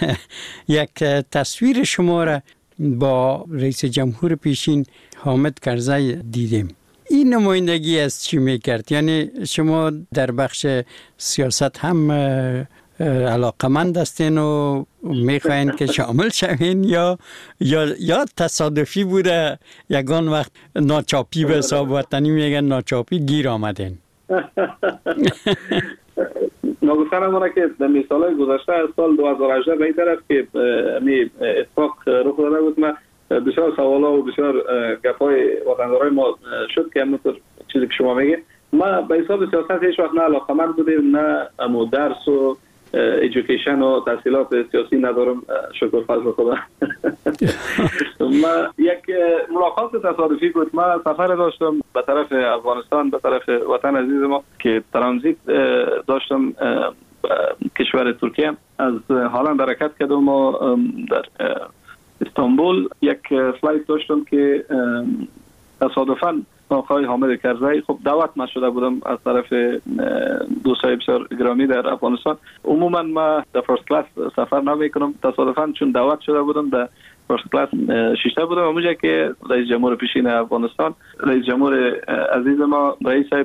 یک تصویر شما را با رئیس جمهور پیشین حامد کرزی دیدیم. این نمایندگی از چی میکرد؟ یعنی شما در بخش سیاست هم علاقمند هستین و میخواین که شامل شوین یا یا یا تصادفی بوده یگان وقت ناچاپی به حساب وطنی میگن ناچاپی گیر آمدین؟ نگفتن همونه که در مثالهای گذشته از سال دو هزار و هجده به این طرف که می اتفاق رخ داده بود، ما بسیار سوالا و بسیار گپای وطندارای ما شد که همونطور چیزی که شما میگه، ما به حساب سیاست هیچ وقت نه علاقمند بودیم، نه امو درس و ایژوکیشن و تحصیلات سیاسی ندارم، شکر فضل خدا. ما یک ملاقات تصادفی بود. ما سفر داشتم به طرف افغانستان، به طرف وطن عزیز ما که ترانزیت داشتم کشور ترکیه. از هالند حرکت کردم و در استانبول یک فلایت داشتم که تصادفاً آقای حامد کرزی، خب دعوت من شده بودم از طرف دوستای بسیار گرامی در افغانستان. عموما ما در فرست کلاس سفر نمی کنم، تصادفاً چون دعوت شده بودم در فرست کلاس ششته بودم. اونجا که رئیس جمهور پیشین افغانستان، رئیس جمهور عزیز ما رئیس صاحب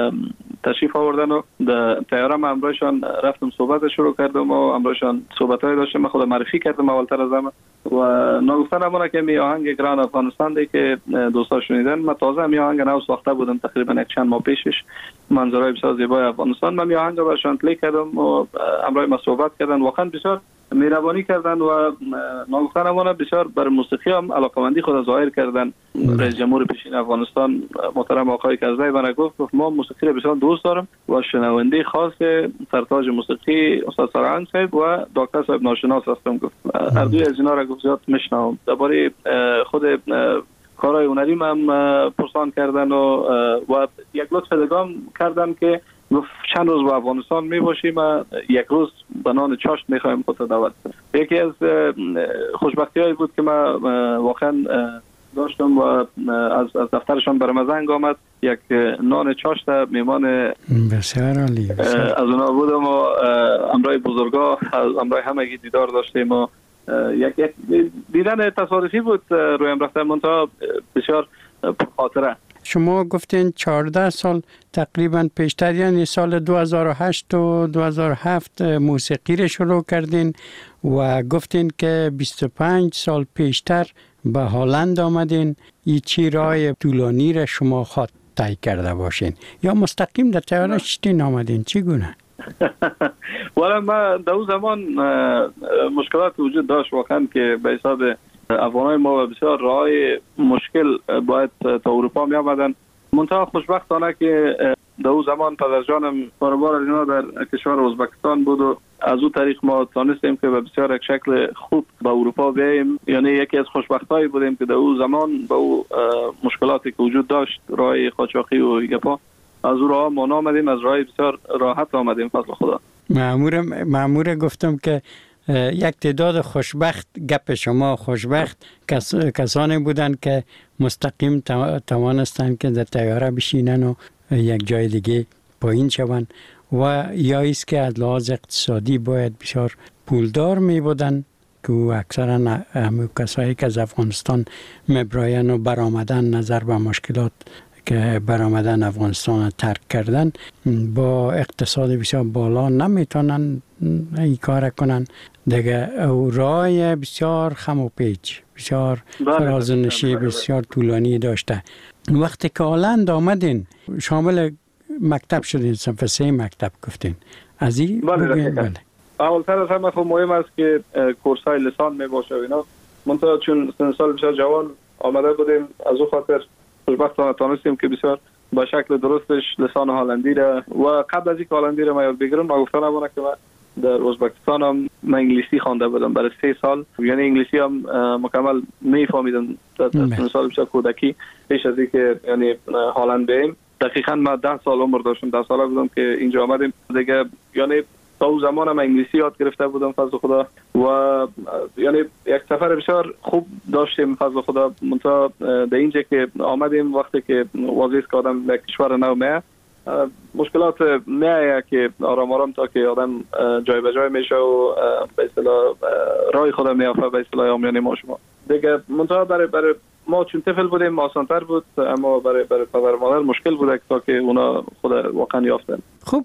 تشریف آوردن و در طیاره ما امروزشان رفتم صحبت شروع کردم و امروزشان صحبت‌های داشتم. من خود معرفی کردم اولتر از همه و نگفتن امونه که می آهنگ گران افغانستان دی که دوستا شنیدن، من تازه می آهنگ نو ساخته بودم تقریبا یک چند ماه پیشش، منظرهای بسیار زیبای افغانستان. من می آهنگ رو برشان پلی کردم و امروز ما صحبت کردن، واقعا بسیار مهربانی کردن و نگفتن امونه بسیار بر موسیقی هم علاقمندی خود ظاهر کردن. رئیس جمهور پیشین افغانستان محترم آقای کرزی من گفت ما موسیقی رو بسیار دوست دارم و شنونده خاص سرتاج موسیقی استاد سرهنگ صاحب و دکتر صاحب ناشناس هستم. گفت هر دوی از اینا را گفت زیاد میشنوم. درباره خود کارهای هنری من پرسان کردن و و یک لطف دگام کردن که گفت چند روز با افغانستان می باشیم و یک روز به نان چاشت می خواهیم خود دعوت. یکی از خوشبختی هایی بود که ما واقعا داشتم و از از دفترشان برام زنگ آمد، یک نان چاشت میمان بسیار عالی از اونا بودم و امرای بزرگا از امرای همگی دیدار داشتیم و یک یک دیدن تصادفی بود رویم رفتن منتها بسیار پرخاطره. شما گفتین چهارده سال تقریبا پیشتر، یعنی سال دو هزار و هشت و دو هزار و هفت موسیقی رو شروع کردین و گفتین که بیست و پنج سال پیشتر به هلند آمدین. این چی راه طولانی را شما خود طی کرده باشین یا مستقیم در طیاره شتین آمدین؟ چگونه؟ والا ما در اون زمان مشکلات وجود داشت واقعا که به حساب افغانای ما بسیار راه مشکل باید تا اروپا می آمدن. منتها خوشبختانه که در اون زمان پدرجانم کاروبار اینا در کشور ازبکستان بود و از اون طریق ما تانستیم که به بسیار یک شکل خوب به اروپا بیاییم. یعنی یکی از خوشبختایی بودیم که در اون زمان با اون مشکلاتی که وجود داشت، راه قاچاقی و گپا، از اون راه ما آمدیم، از راه بسیار راحت آمدیم فضل خدا. مأمور مأمور گفتم که یک تعداد خوشبخت، گپ شما خوشبخت کس، کسانی بودند که مستقیم توانستند که در طیاره بشینن و یک جای دیگه پایین شوند و یا ایست که از لحاظ اقتصادی باید بسیار پولدار می بودن که اکثرا همه کسایی که از افغانستان مبراین و برآمدن نظر به مشکلات که برآمدن افغانستان ترک کردن با اقتصاد بسیار بالا نمیتونن این کار کنن دیگه. او راه بسیار خم و پیچ، بسیار فرازنشی بسیار طولانی داشته. وقتی که هلند آمدین شامل مکتب شدین، صنف سه مکتب گفتین از این بگوین. بله اولتر از همه خب مهم است که کورسای لسان می باشه و اینا. منتها چون سن سال بسیار جوان آمده بودیم، از اون خاطر خوشبختانه تانستیم که بسیار با شکل درستش لسان هلندی را و قبل از اینکه هلندی را ما یاد بگیرم ما گفتن امونه که من در ازبکستان هم من انگلیسی خوانده بودم برای سه سال، یعنی انگلیسی هم مکمل میفهمیدم در سن سال بسیار کودکی پیش از اینکه یعنی هلند بریم. دقیقاً ما ده سال عمر داشتم، ده ساله بودم که اینجا آمدیم دیگه. یعنی تا اون زمان هم انگلیسی یاد گرفته بودم فضل خدا و یعنی یک سفر بسیار خوب داشتیم فضل خدا. منتها در اینجا که آمدیم وقتی که واضح که آدم به کشور نو میه مشکلات میایه که آرام آرام تا که آدم جای به جای میشه و به اصطلاح راه خود میافته به اصطلاح آمیانی ما شما دیگه. منتها برای برای ما چون طفل بودیم آسان‌تر بود، اما برای برای پدر مادر مشکل بود تا که اونا خود واقعا یافتن. خب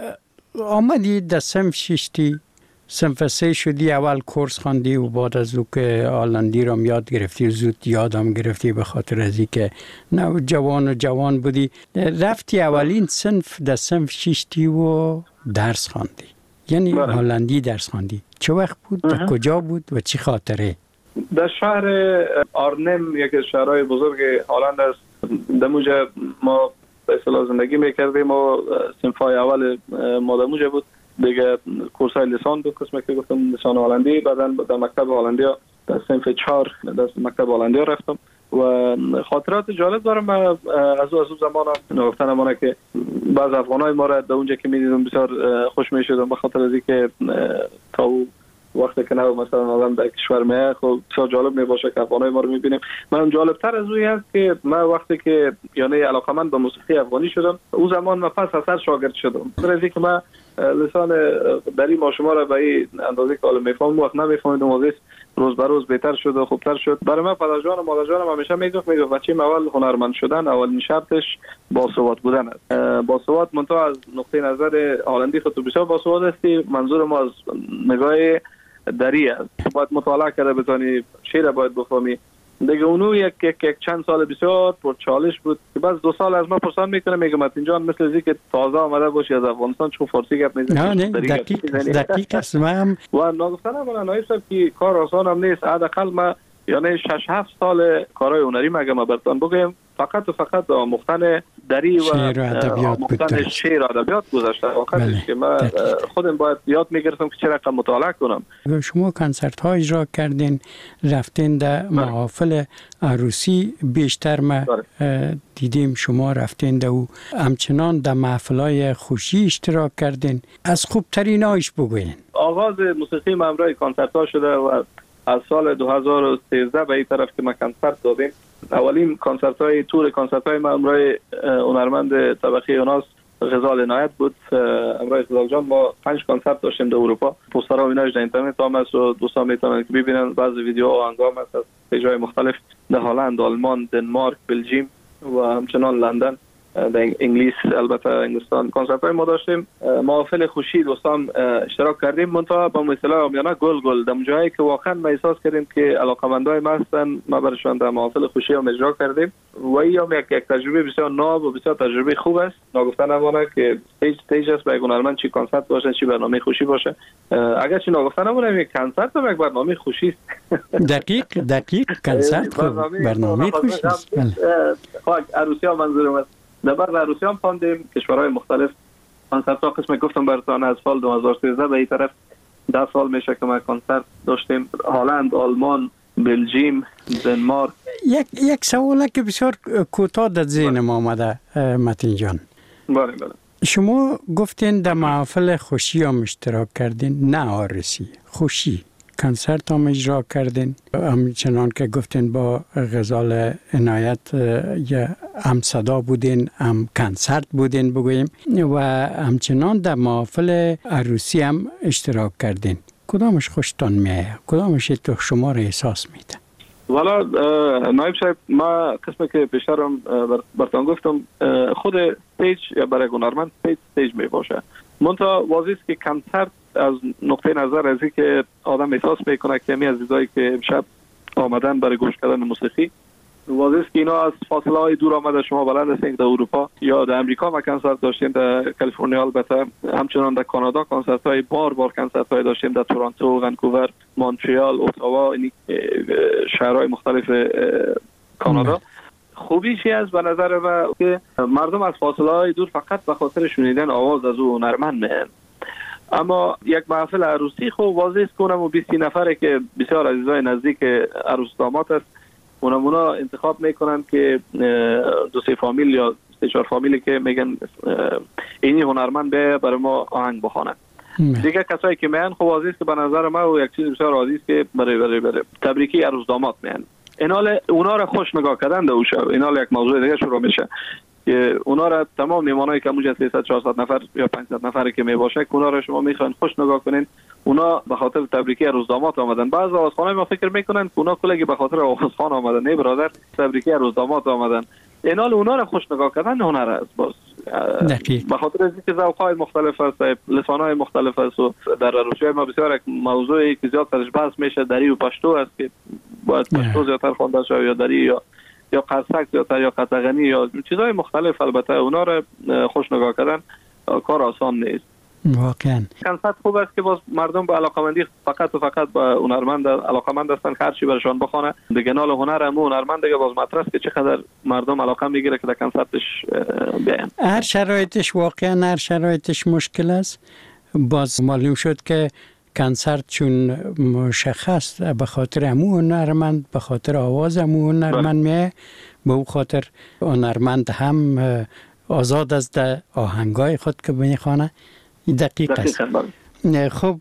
آمدی در صنف ششتی، صنف سه شدی، اول کورس خواندی و بعد از او که هلندی رو یاد گرفتی زود یادم گرفتی به خاطر از اینکه نه جوان و جوان بودی. رفتی اولین صنف در صنف ششتی و درس خواندی، یعنی هلندی درس خواندی. چه وقت بود و کجا بود و چی خاطره؟ در شهر آرنم، یکی از شهرهای بزرگ هلند است. در اونجا ما به اصطلاح زندگی میکردیم و صنفای اول ما در اونجا بود دیگه. کورسای لسان بود، قسمه که گفتم لسان هلندی. بعدا در مکتب هلندی در صنف چهار در مکتب هلندی رفتم و خاطرات جالب دارم. من از او از اون زمان نگفتن امانه که بعض افغانای ما را در اونجا که میدیدم بسیار خوش میشدم به خاطر از اینکه تا او وقتی که نه مثلا آدم در کشور میه خب بسیار جالب میباشه که افغانای ما رو میبینیم. من جالبتر از اوی هست که من وقتی که یعنی علاقمند به موسیقی افغانی شدم، اون زمان من پس اثر شاگرد شدم. برای اینکه من لسان دری ما شما را به این اندازه که حالا میفهمم وقت نمیفهمید موضوع روز به روز بهتر شد و خوبتر شد. برای من پدر جان و مادر جانم همیشه میگفت میگفت بچه‌م اول هنرمند شدن اولین شرطش باسواد بودن است. باسواد منتها از نقطه نظر هالندی خود بسیار باسواد هستی، منظور ما از نگاه دری است. باید مطالعه کرده بتونی، شعر باید بفهمی. دیگه اونو یک یک یک چند سال بسیار پر چالش بود که بعد دو سال از ما پرسان میکنه میگه متین جان مثل از که تازه آمده باشی از افغانستان چون فارسی گپ میزنی. نه نه دقیق دقیق است. من و ناگفتنه من نایب صاحب که کار آسان هم نیست. حداقل ما یعنی شش هفت سال کارهای هنری مگه ما براتون بگم فقط و فقط آموختن دری و شعر و ادبیات آموختن شعر و ادبیات گذاشته. واقعا که من خودم باید یاد میگرفتم که چه رقم مطالعه کنم. شما کنسرت ها اجرا کردین، رفتین در محافل عروسی بیشتر ما دیدیم شما رفتین در او، همچنان در محفل های خوشی اشتراک کردین. از خوبترین هایش بگوین. آغاز موسیقی من همراه کنسرت ها شده و از سال دو هزار و سیزده به این طرف که ما کنسرت دادیم. اولین کنسرت های تور کنسرت های ما همراه هنرمند طبقه یوناس غزال عنایت بود. همراه غزال جان ما پنج کنسرت داشتیم در اروپا. پوسترها و ایناش در اینترنت هم هست و دوستان میتونن که ببینن. بعضی ویدیو و آهنگام هست از جای مختلف در هلند، آلمان، دنمارک، بلژیم و همچنان لندن، در انگلیس، البته انگلستان کنسرت های ما داشتیم. محافل خوشی دوستان اشتراک کردیم. منتها با مثلا آمیانه گل گل در جایی که واقعا ما احساس کردیم که علاقه‌مندای ما هستن، ما برشون در محافل خوشی هم اجرا کردیم و این هم یک یک تجربه بسیار ناب و بسیار تجربه خوب است. ناگفتن نمونه که استیج استیج است برای هنرمند، چی کنسرت باشه چی برنامه خوشی باشه. اگر چی ناگفتن نمونه یک کنسرت هم یک برنامه خوشی است. دقیق دقیق کنسرت خوب برنامه خوشی است. خب عروسی ها منظورم است. در بر عروسی هم خواندیم کشورهای مختلف کنسرت ها. قسم گفتم براتون از سال دو هزار و سیزده به این طرف ده سال میشه که ما کنسرت داشتیم. هلند، آلمان، بلژیم، دنمارک. یک یک سواله که بسیار کوتاه در ذهن ما آمده متین جان. بله بله. شما گفتین در محافل خوشی هم اشتراک کردین، نه عروسی، خوشی کنسرت هم اجرا کردین. همچنان که گفتین با غزال عنایت یا هم صدا بودین هم کنسرت بودین بگوییم و همچنان در محافل عروسی هم اشتراک کردین. کدامش خوشتان میایه؟ کدامش تو شما را احساس میده؟ والا نایب صاحب، ما قسمی که پیشترم براتون گفتم خود استیج یا برای هنرمند استیج استیج می باشه. منتها واضح است که کنسرت از نقطه نظر از این که آدم احساس میکنه که می عزیزایی که امشب آمدن برای گوش کردن موسیقی، واضح است که اینا از فاصله های دور آمده. شما بلند هستین در اروپا یا در امریکا ما کنسرت داشتیم، در کالیفرنیا البته، همچنان در کانادا کنسرت های بار بار کنسرت های داشتیم، در تورنتو، ونکوور، مونترال، اتاوا، این شهرهای مختلف کانادا. خوبیش از به نظر و که مردم از فاصله های دور فقط به خاطر شنیدن آواز از او هنرمند میان. اما یک محفل عروسی خب واضح است که اونم بیست نفره که بسیار عزیزای نزدیک عروس داماد است، اونم اونا انتخاب میکنن که دو سه فامیل یا سه چهار فامیلی که میگن اینی هنرمند به برای ما آهنگ بخوانه. دیگه کسایی که میان خب واضح است که به نظر ما و یک چیز بسیار عادی است که برای برای برای تبریکی عروس داماد میان. اینال اونا را خوش نگاه کردن در اوشه. اینال یک موضوع دیگه شروع میشه که اونا را تمام میمانایی که اونجا سیصد چهارصد نفر یا پانصد نفر که می باشه، اونا را شما میخواین خوش نگاه کنین. اونا به خاطر تبریکی عروس داماد آمدن. بعضی آوازخوانای ما فکر میکنن که اونا کلگی به خاطر آوازخوان آمدن. نه برادر، تبریکی عروس داماد آمدن. اینال اونا را خوش نگاه کردن هنر است. باز به خاطر اینکه ذوق‌های مختلف است، لسان‌های مختلف است و در عروسی ما بسیار یک موضوعی که زیاد درش بحث میشه دری و پشتو است که باید پشتو زیادتر خوانده شود یا دری یا یا قرصک زیادتر یا قطغنی یا چیزهای مختلف. البته اونا را خوش نگاه کردن کار آسان نیست. واقعا کنسرت خوب است که باز مردم به علاقمندی فقط و فقط به هنرمند علاقمند هستن، هر چی برشان بخونه. دیگه نال هنر هم هنرمند دیگه باز مطرح است که چقدر مردم علاقه میگیره که در کنسرتش بیان. هر شرایطش واقعا هر شرایطش مشکل است. باز معلوم شد که کنسرت چون مشخص به خاطر همون هنرمند، به خاطر آواز همون هنرمند میه، به اون خاطر هنرمند هم آزاد از در آهنگای خود که میخوانه. دقیق است. خب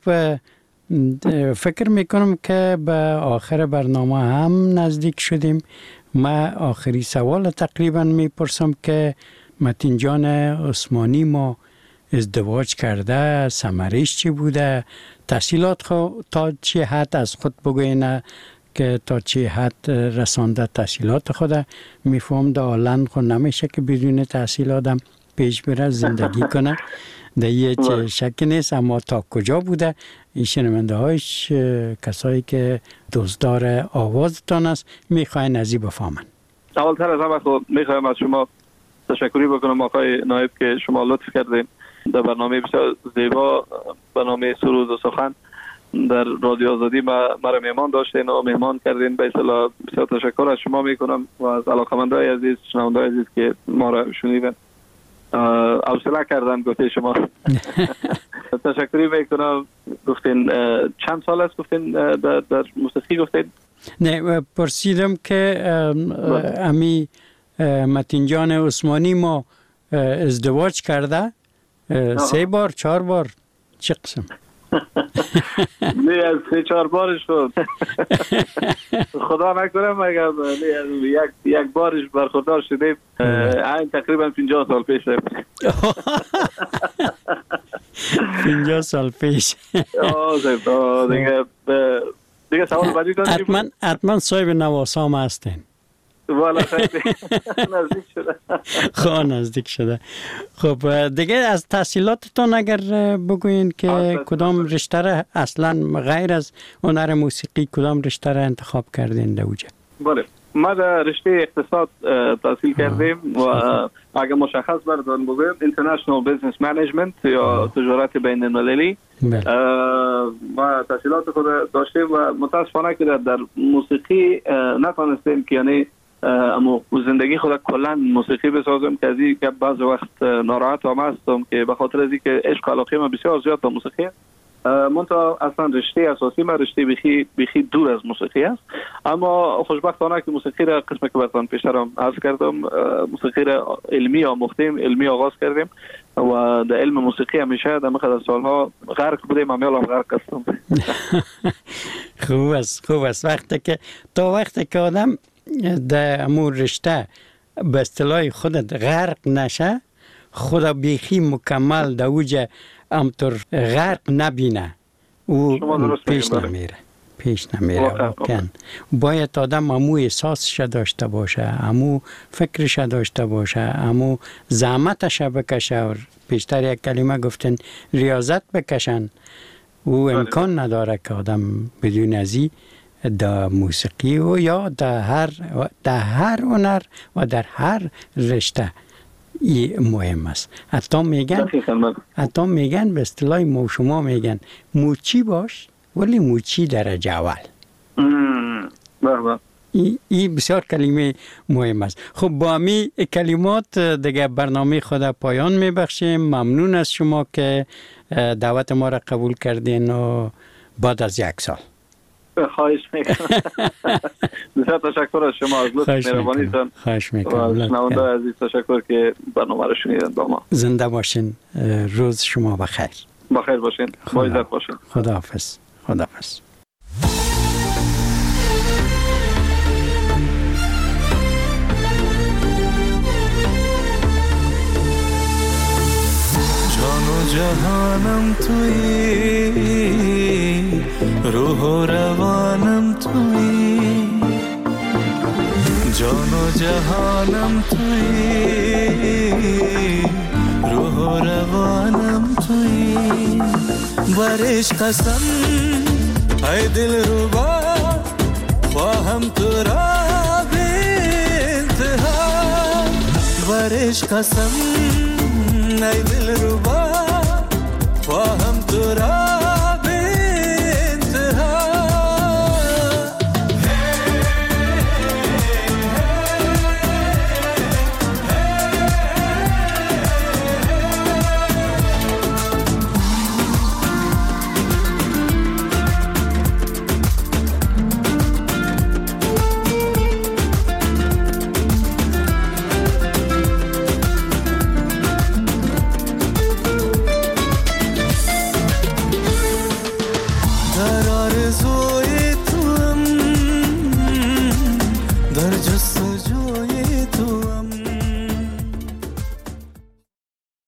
فکر میکنم که به آخر برنامه هم نزدیک شدیم. ما آخری سوال تقریبا میپرسم که متین جان عثمانی ما ازدواج کرده، ثمرش چی بوده، تحصیلات خو تا چه حد از خود بگوینه که تا چه حد رسانده تحصیلات خود. میفهم دا آلند خود نمیشه که بدون تحصیلات هم پیش بره زندگی کنه، در یه چه شکی نیست. اما تا کجا بوده این شنونده هایش کسایی که دوستدار آوازتان است میخواین از این بفهمن. اولتر از همه خود میخوایم از شما تشکری بکنم آقای نایب که شما لطف کردین در برنامه بسیار زیبا، برنامه سرود و سخن در رادیو آزادی ما مرا مهمان داشتین و مهمان کردین. به اصطلاح بسیار تشکر از شما میکنم و از علاقه‌مندای عزیز، شنوندای عزیز که ما را شنیدن. حوصله کردن گفته شما. تشکری میکنم. گفتین چند سال است گفتین در, در موسیقی گفتین؟ نه پرسیدم که امی متین جان عثمانی ما ازدواج کرده سه بار چهار بار چه قسم؟ نه از سه چهار بارش شد. خدا نکنم اگر یک یک بارش برخوردار شدیم. این تقریبا پنجاه سال پیش. پنجاه سال پیش. دیگه دیگه سوال بعدی داریم. حتما حتما صاحب نواسام هستین. والا خیلی نزدیک شده. خب نزدیک شده. خب دیگه از تحصیلاتتون اگر بگوین که کدام رشته را اصلا غیر از هنر موسیقی کدام رشته را انتخاب کردین در اوجه؟ بله ما در رشته اقتصاد تحصیل کردیم و اگر مشخص بردارم بگویم International Business Management یا تجارت بین المللی. ما تحصیلات خود داشتیم و متاسفانه که در موسیقی نتونستیم که یعنی اما زندگی خود کلا موسیقی بسازم که از این که بعض وقت ناراحت هم هستم که به خاطر از اینکه عشق علاقه من بسیار زیاد به موسیقی منتها اصلا رشته اساسی من رشته بخی بخی دور از موسیقی است. اما خوشبختانه که موسیقی را قسمت که براتون پیشترم عرض کردم موسیقی را علمی آموختیم، علمی آغاز کردیم و در علم موسیقی همیشه در مقدار سالها غرق بودیم، همیشه هم غرق هستم. خوب است خوب است. وقتی که تا وقتی که آدم در امور رشته به اصطلاح خودت غرق نشه، خدا بیخی مکمل در اوجه همطور غرق نبینه او پیش نمیره پیش نمیره واقعا. باید آدم امو احساسش داشته باشه، امو فکرش داشته باشه، امو زحمتش بکشه. پیشتر یک کلمه گفتن ریاضت بکشن. او امکان نداره که آدم بدون ازی در موسیقی و یا در هر در هر هنر و در هر رشته این مهم است. حتی میگن حتی میگن به اصطلاح مو شما میگن موچی باش ولی موچی درجه اول. این ای بسیار کلمه مهم است. خب با امی کلمات دیگه برنامه خود پایان میبخشیم. ممنون از شما که دعوت ما را قبول کردین و بعد از یک سال. خواهش میکنم. بسیار تشکر از شما از لطف مهربانیتون. خواهش میکنم. شنونده عزیز تشکر که برنامه را شنیدن با ما. زنده باشین. روز شما بخیر. بخیر باشین. با عزت باشین. خداحافظ. خداحافظ. جان و جهانم تویی، روح و روانم تویی، جان و جهانم تویی، روح و روانم تویی. برش قسم ای دل ربا خواهم تو را به انتها. برش قسم ای دل ربا خواهم تو را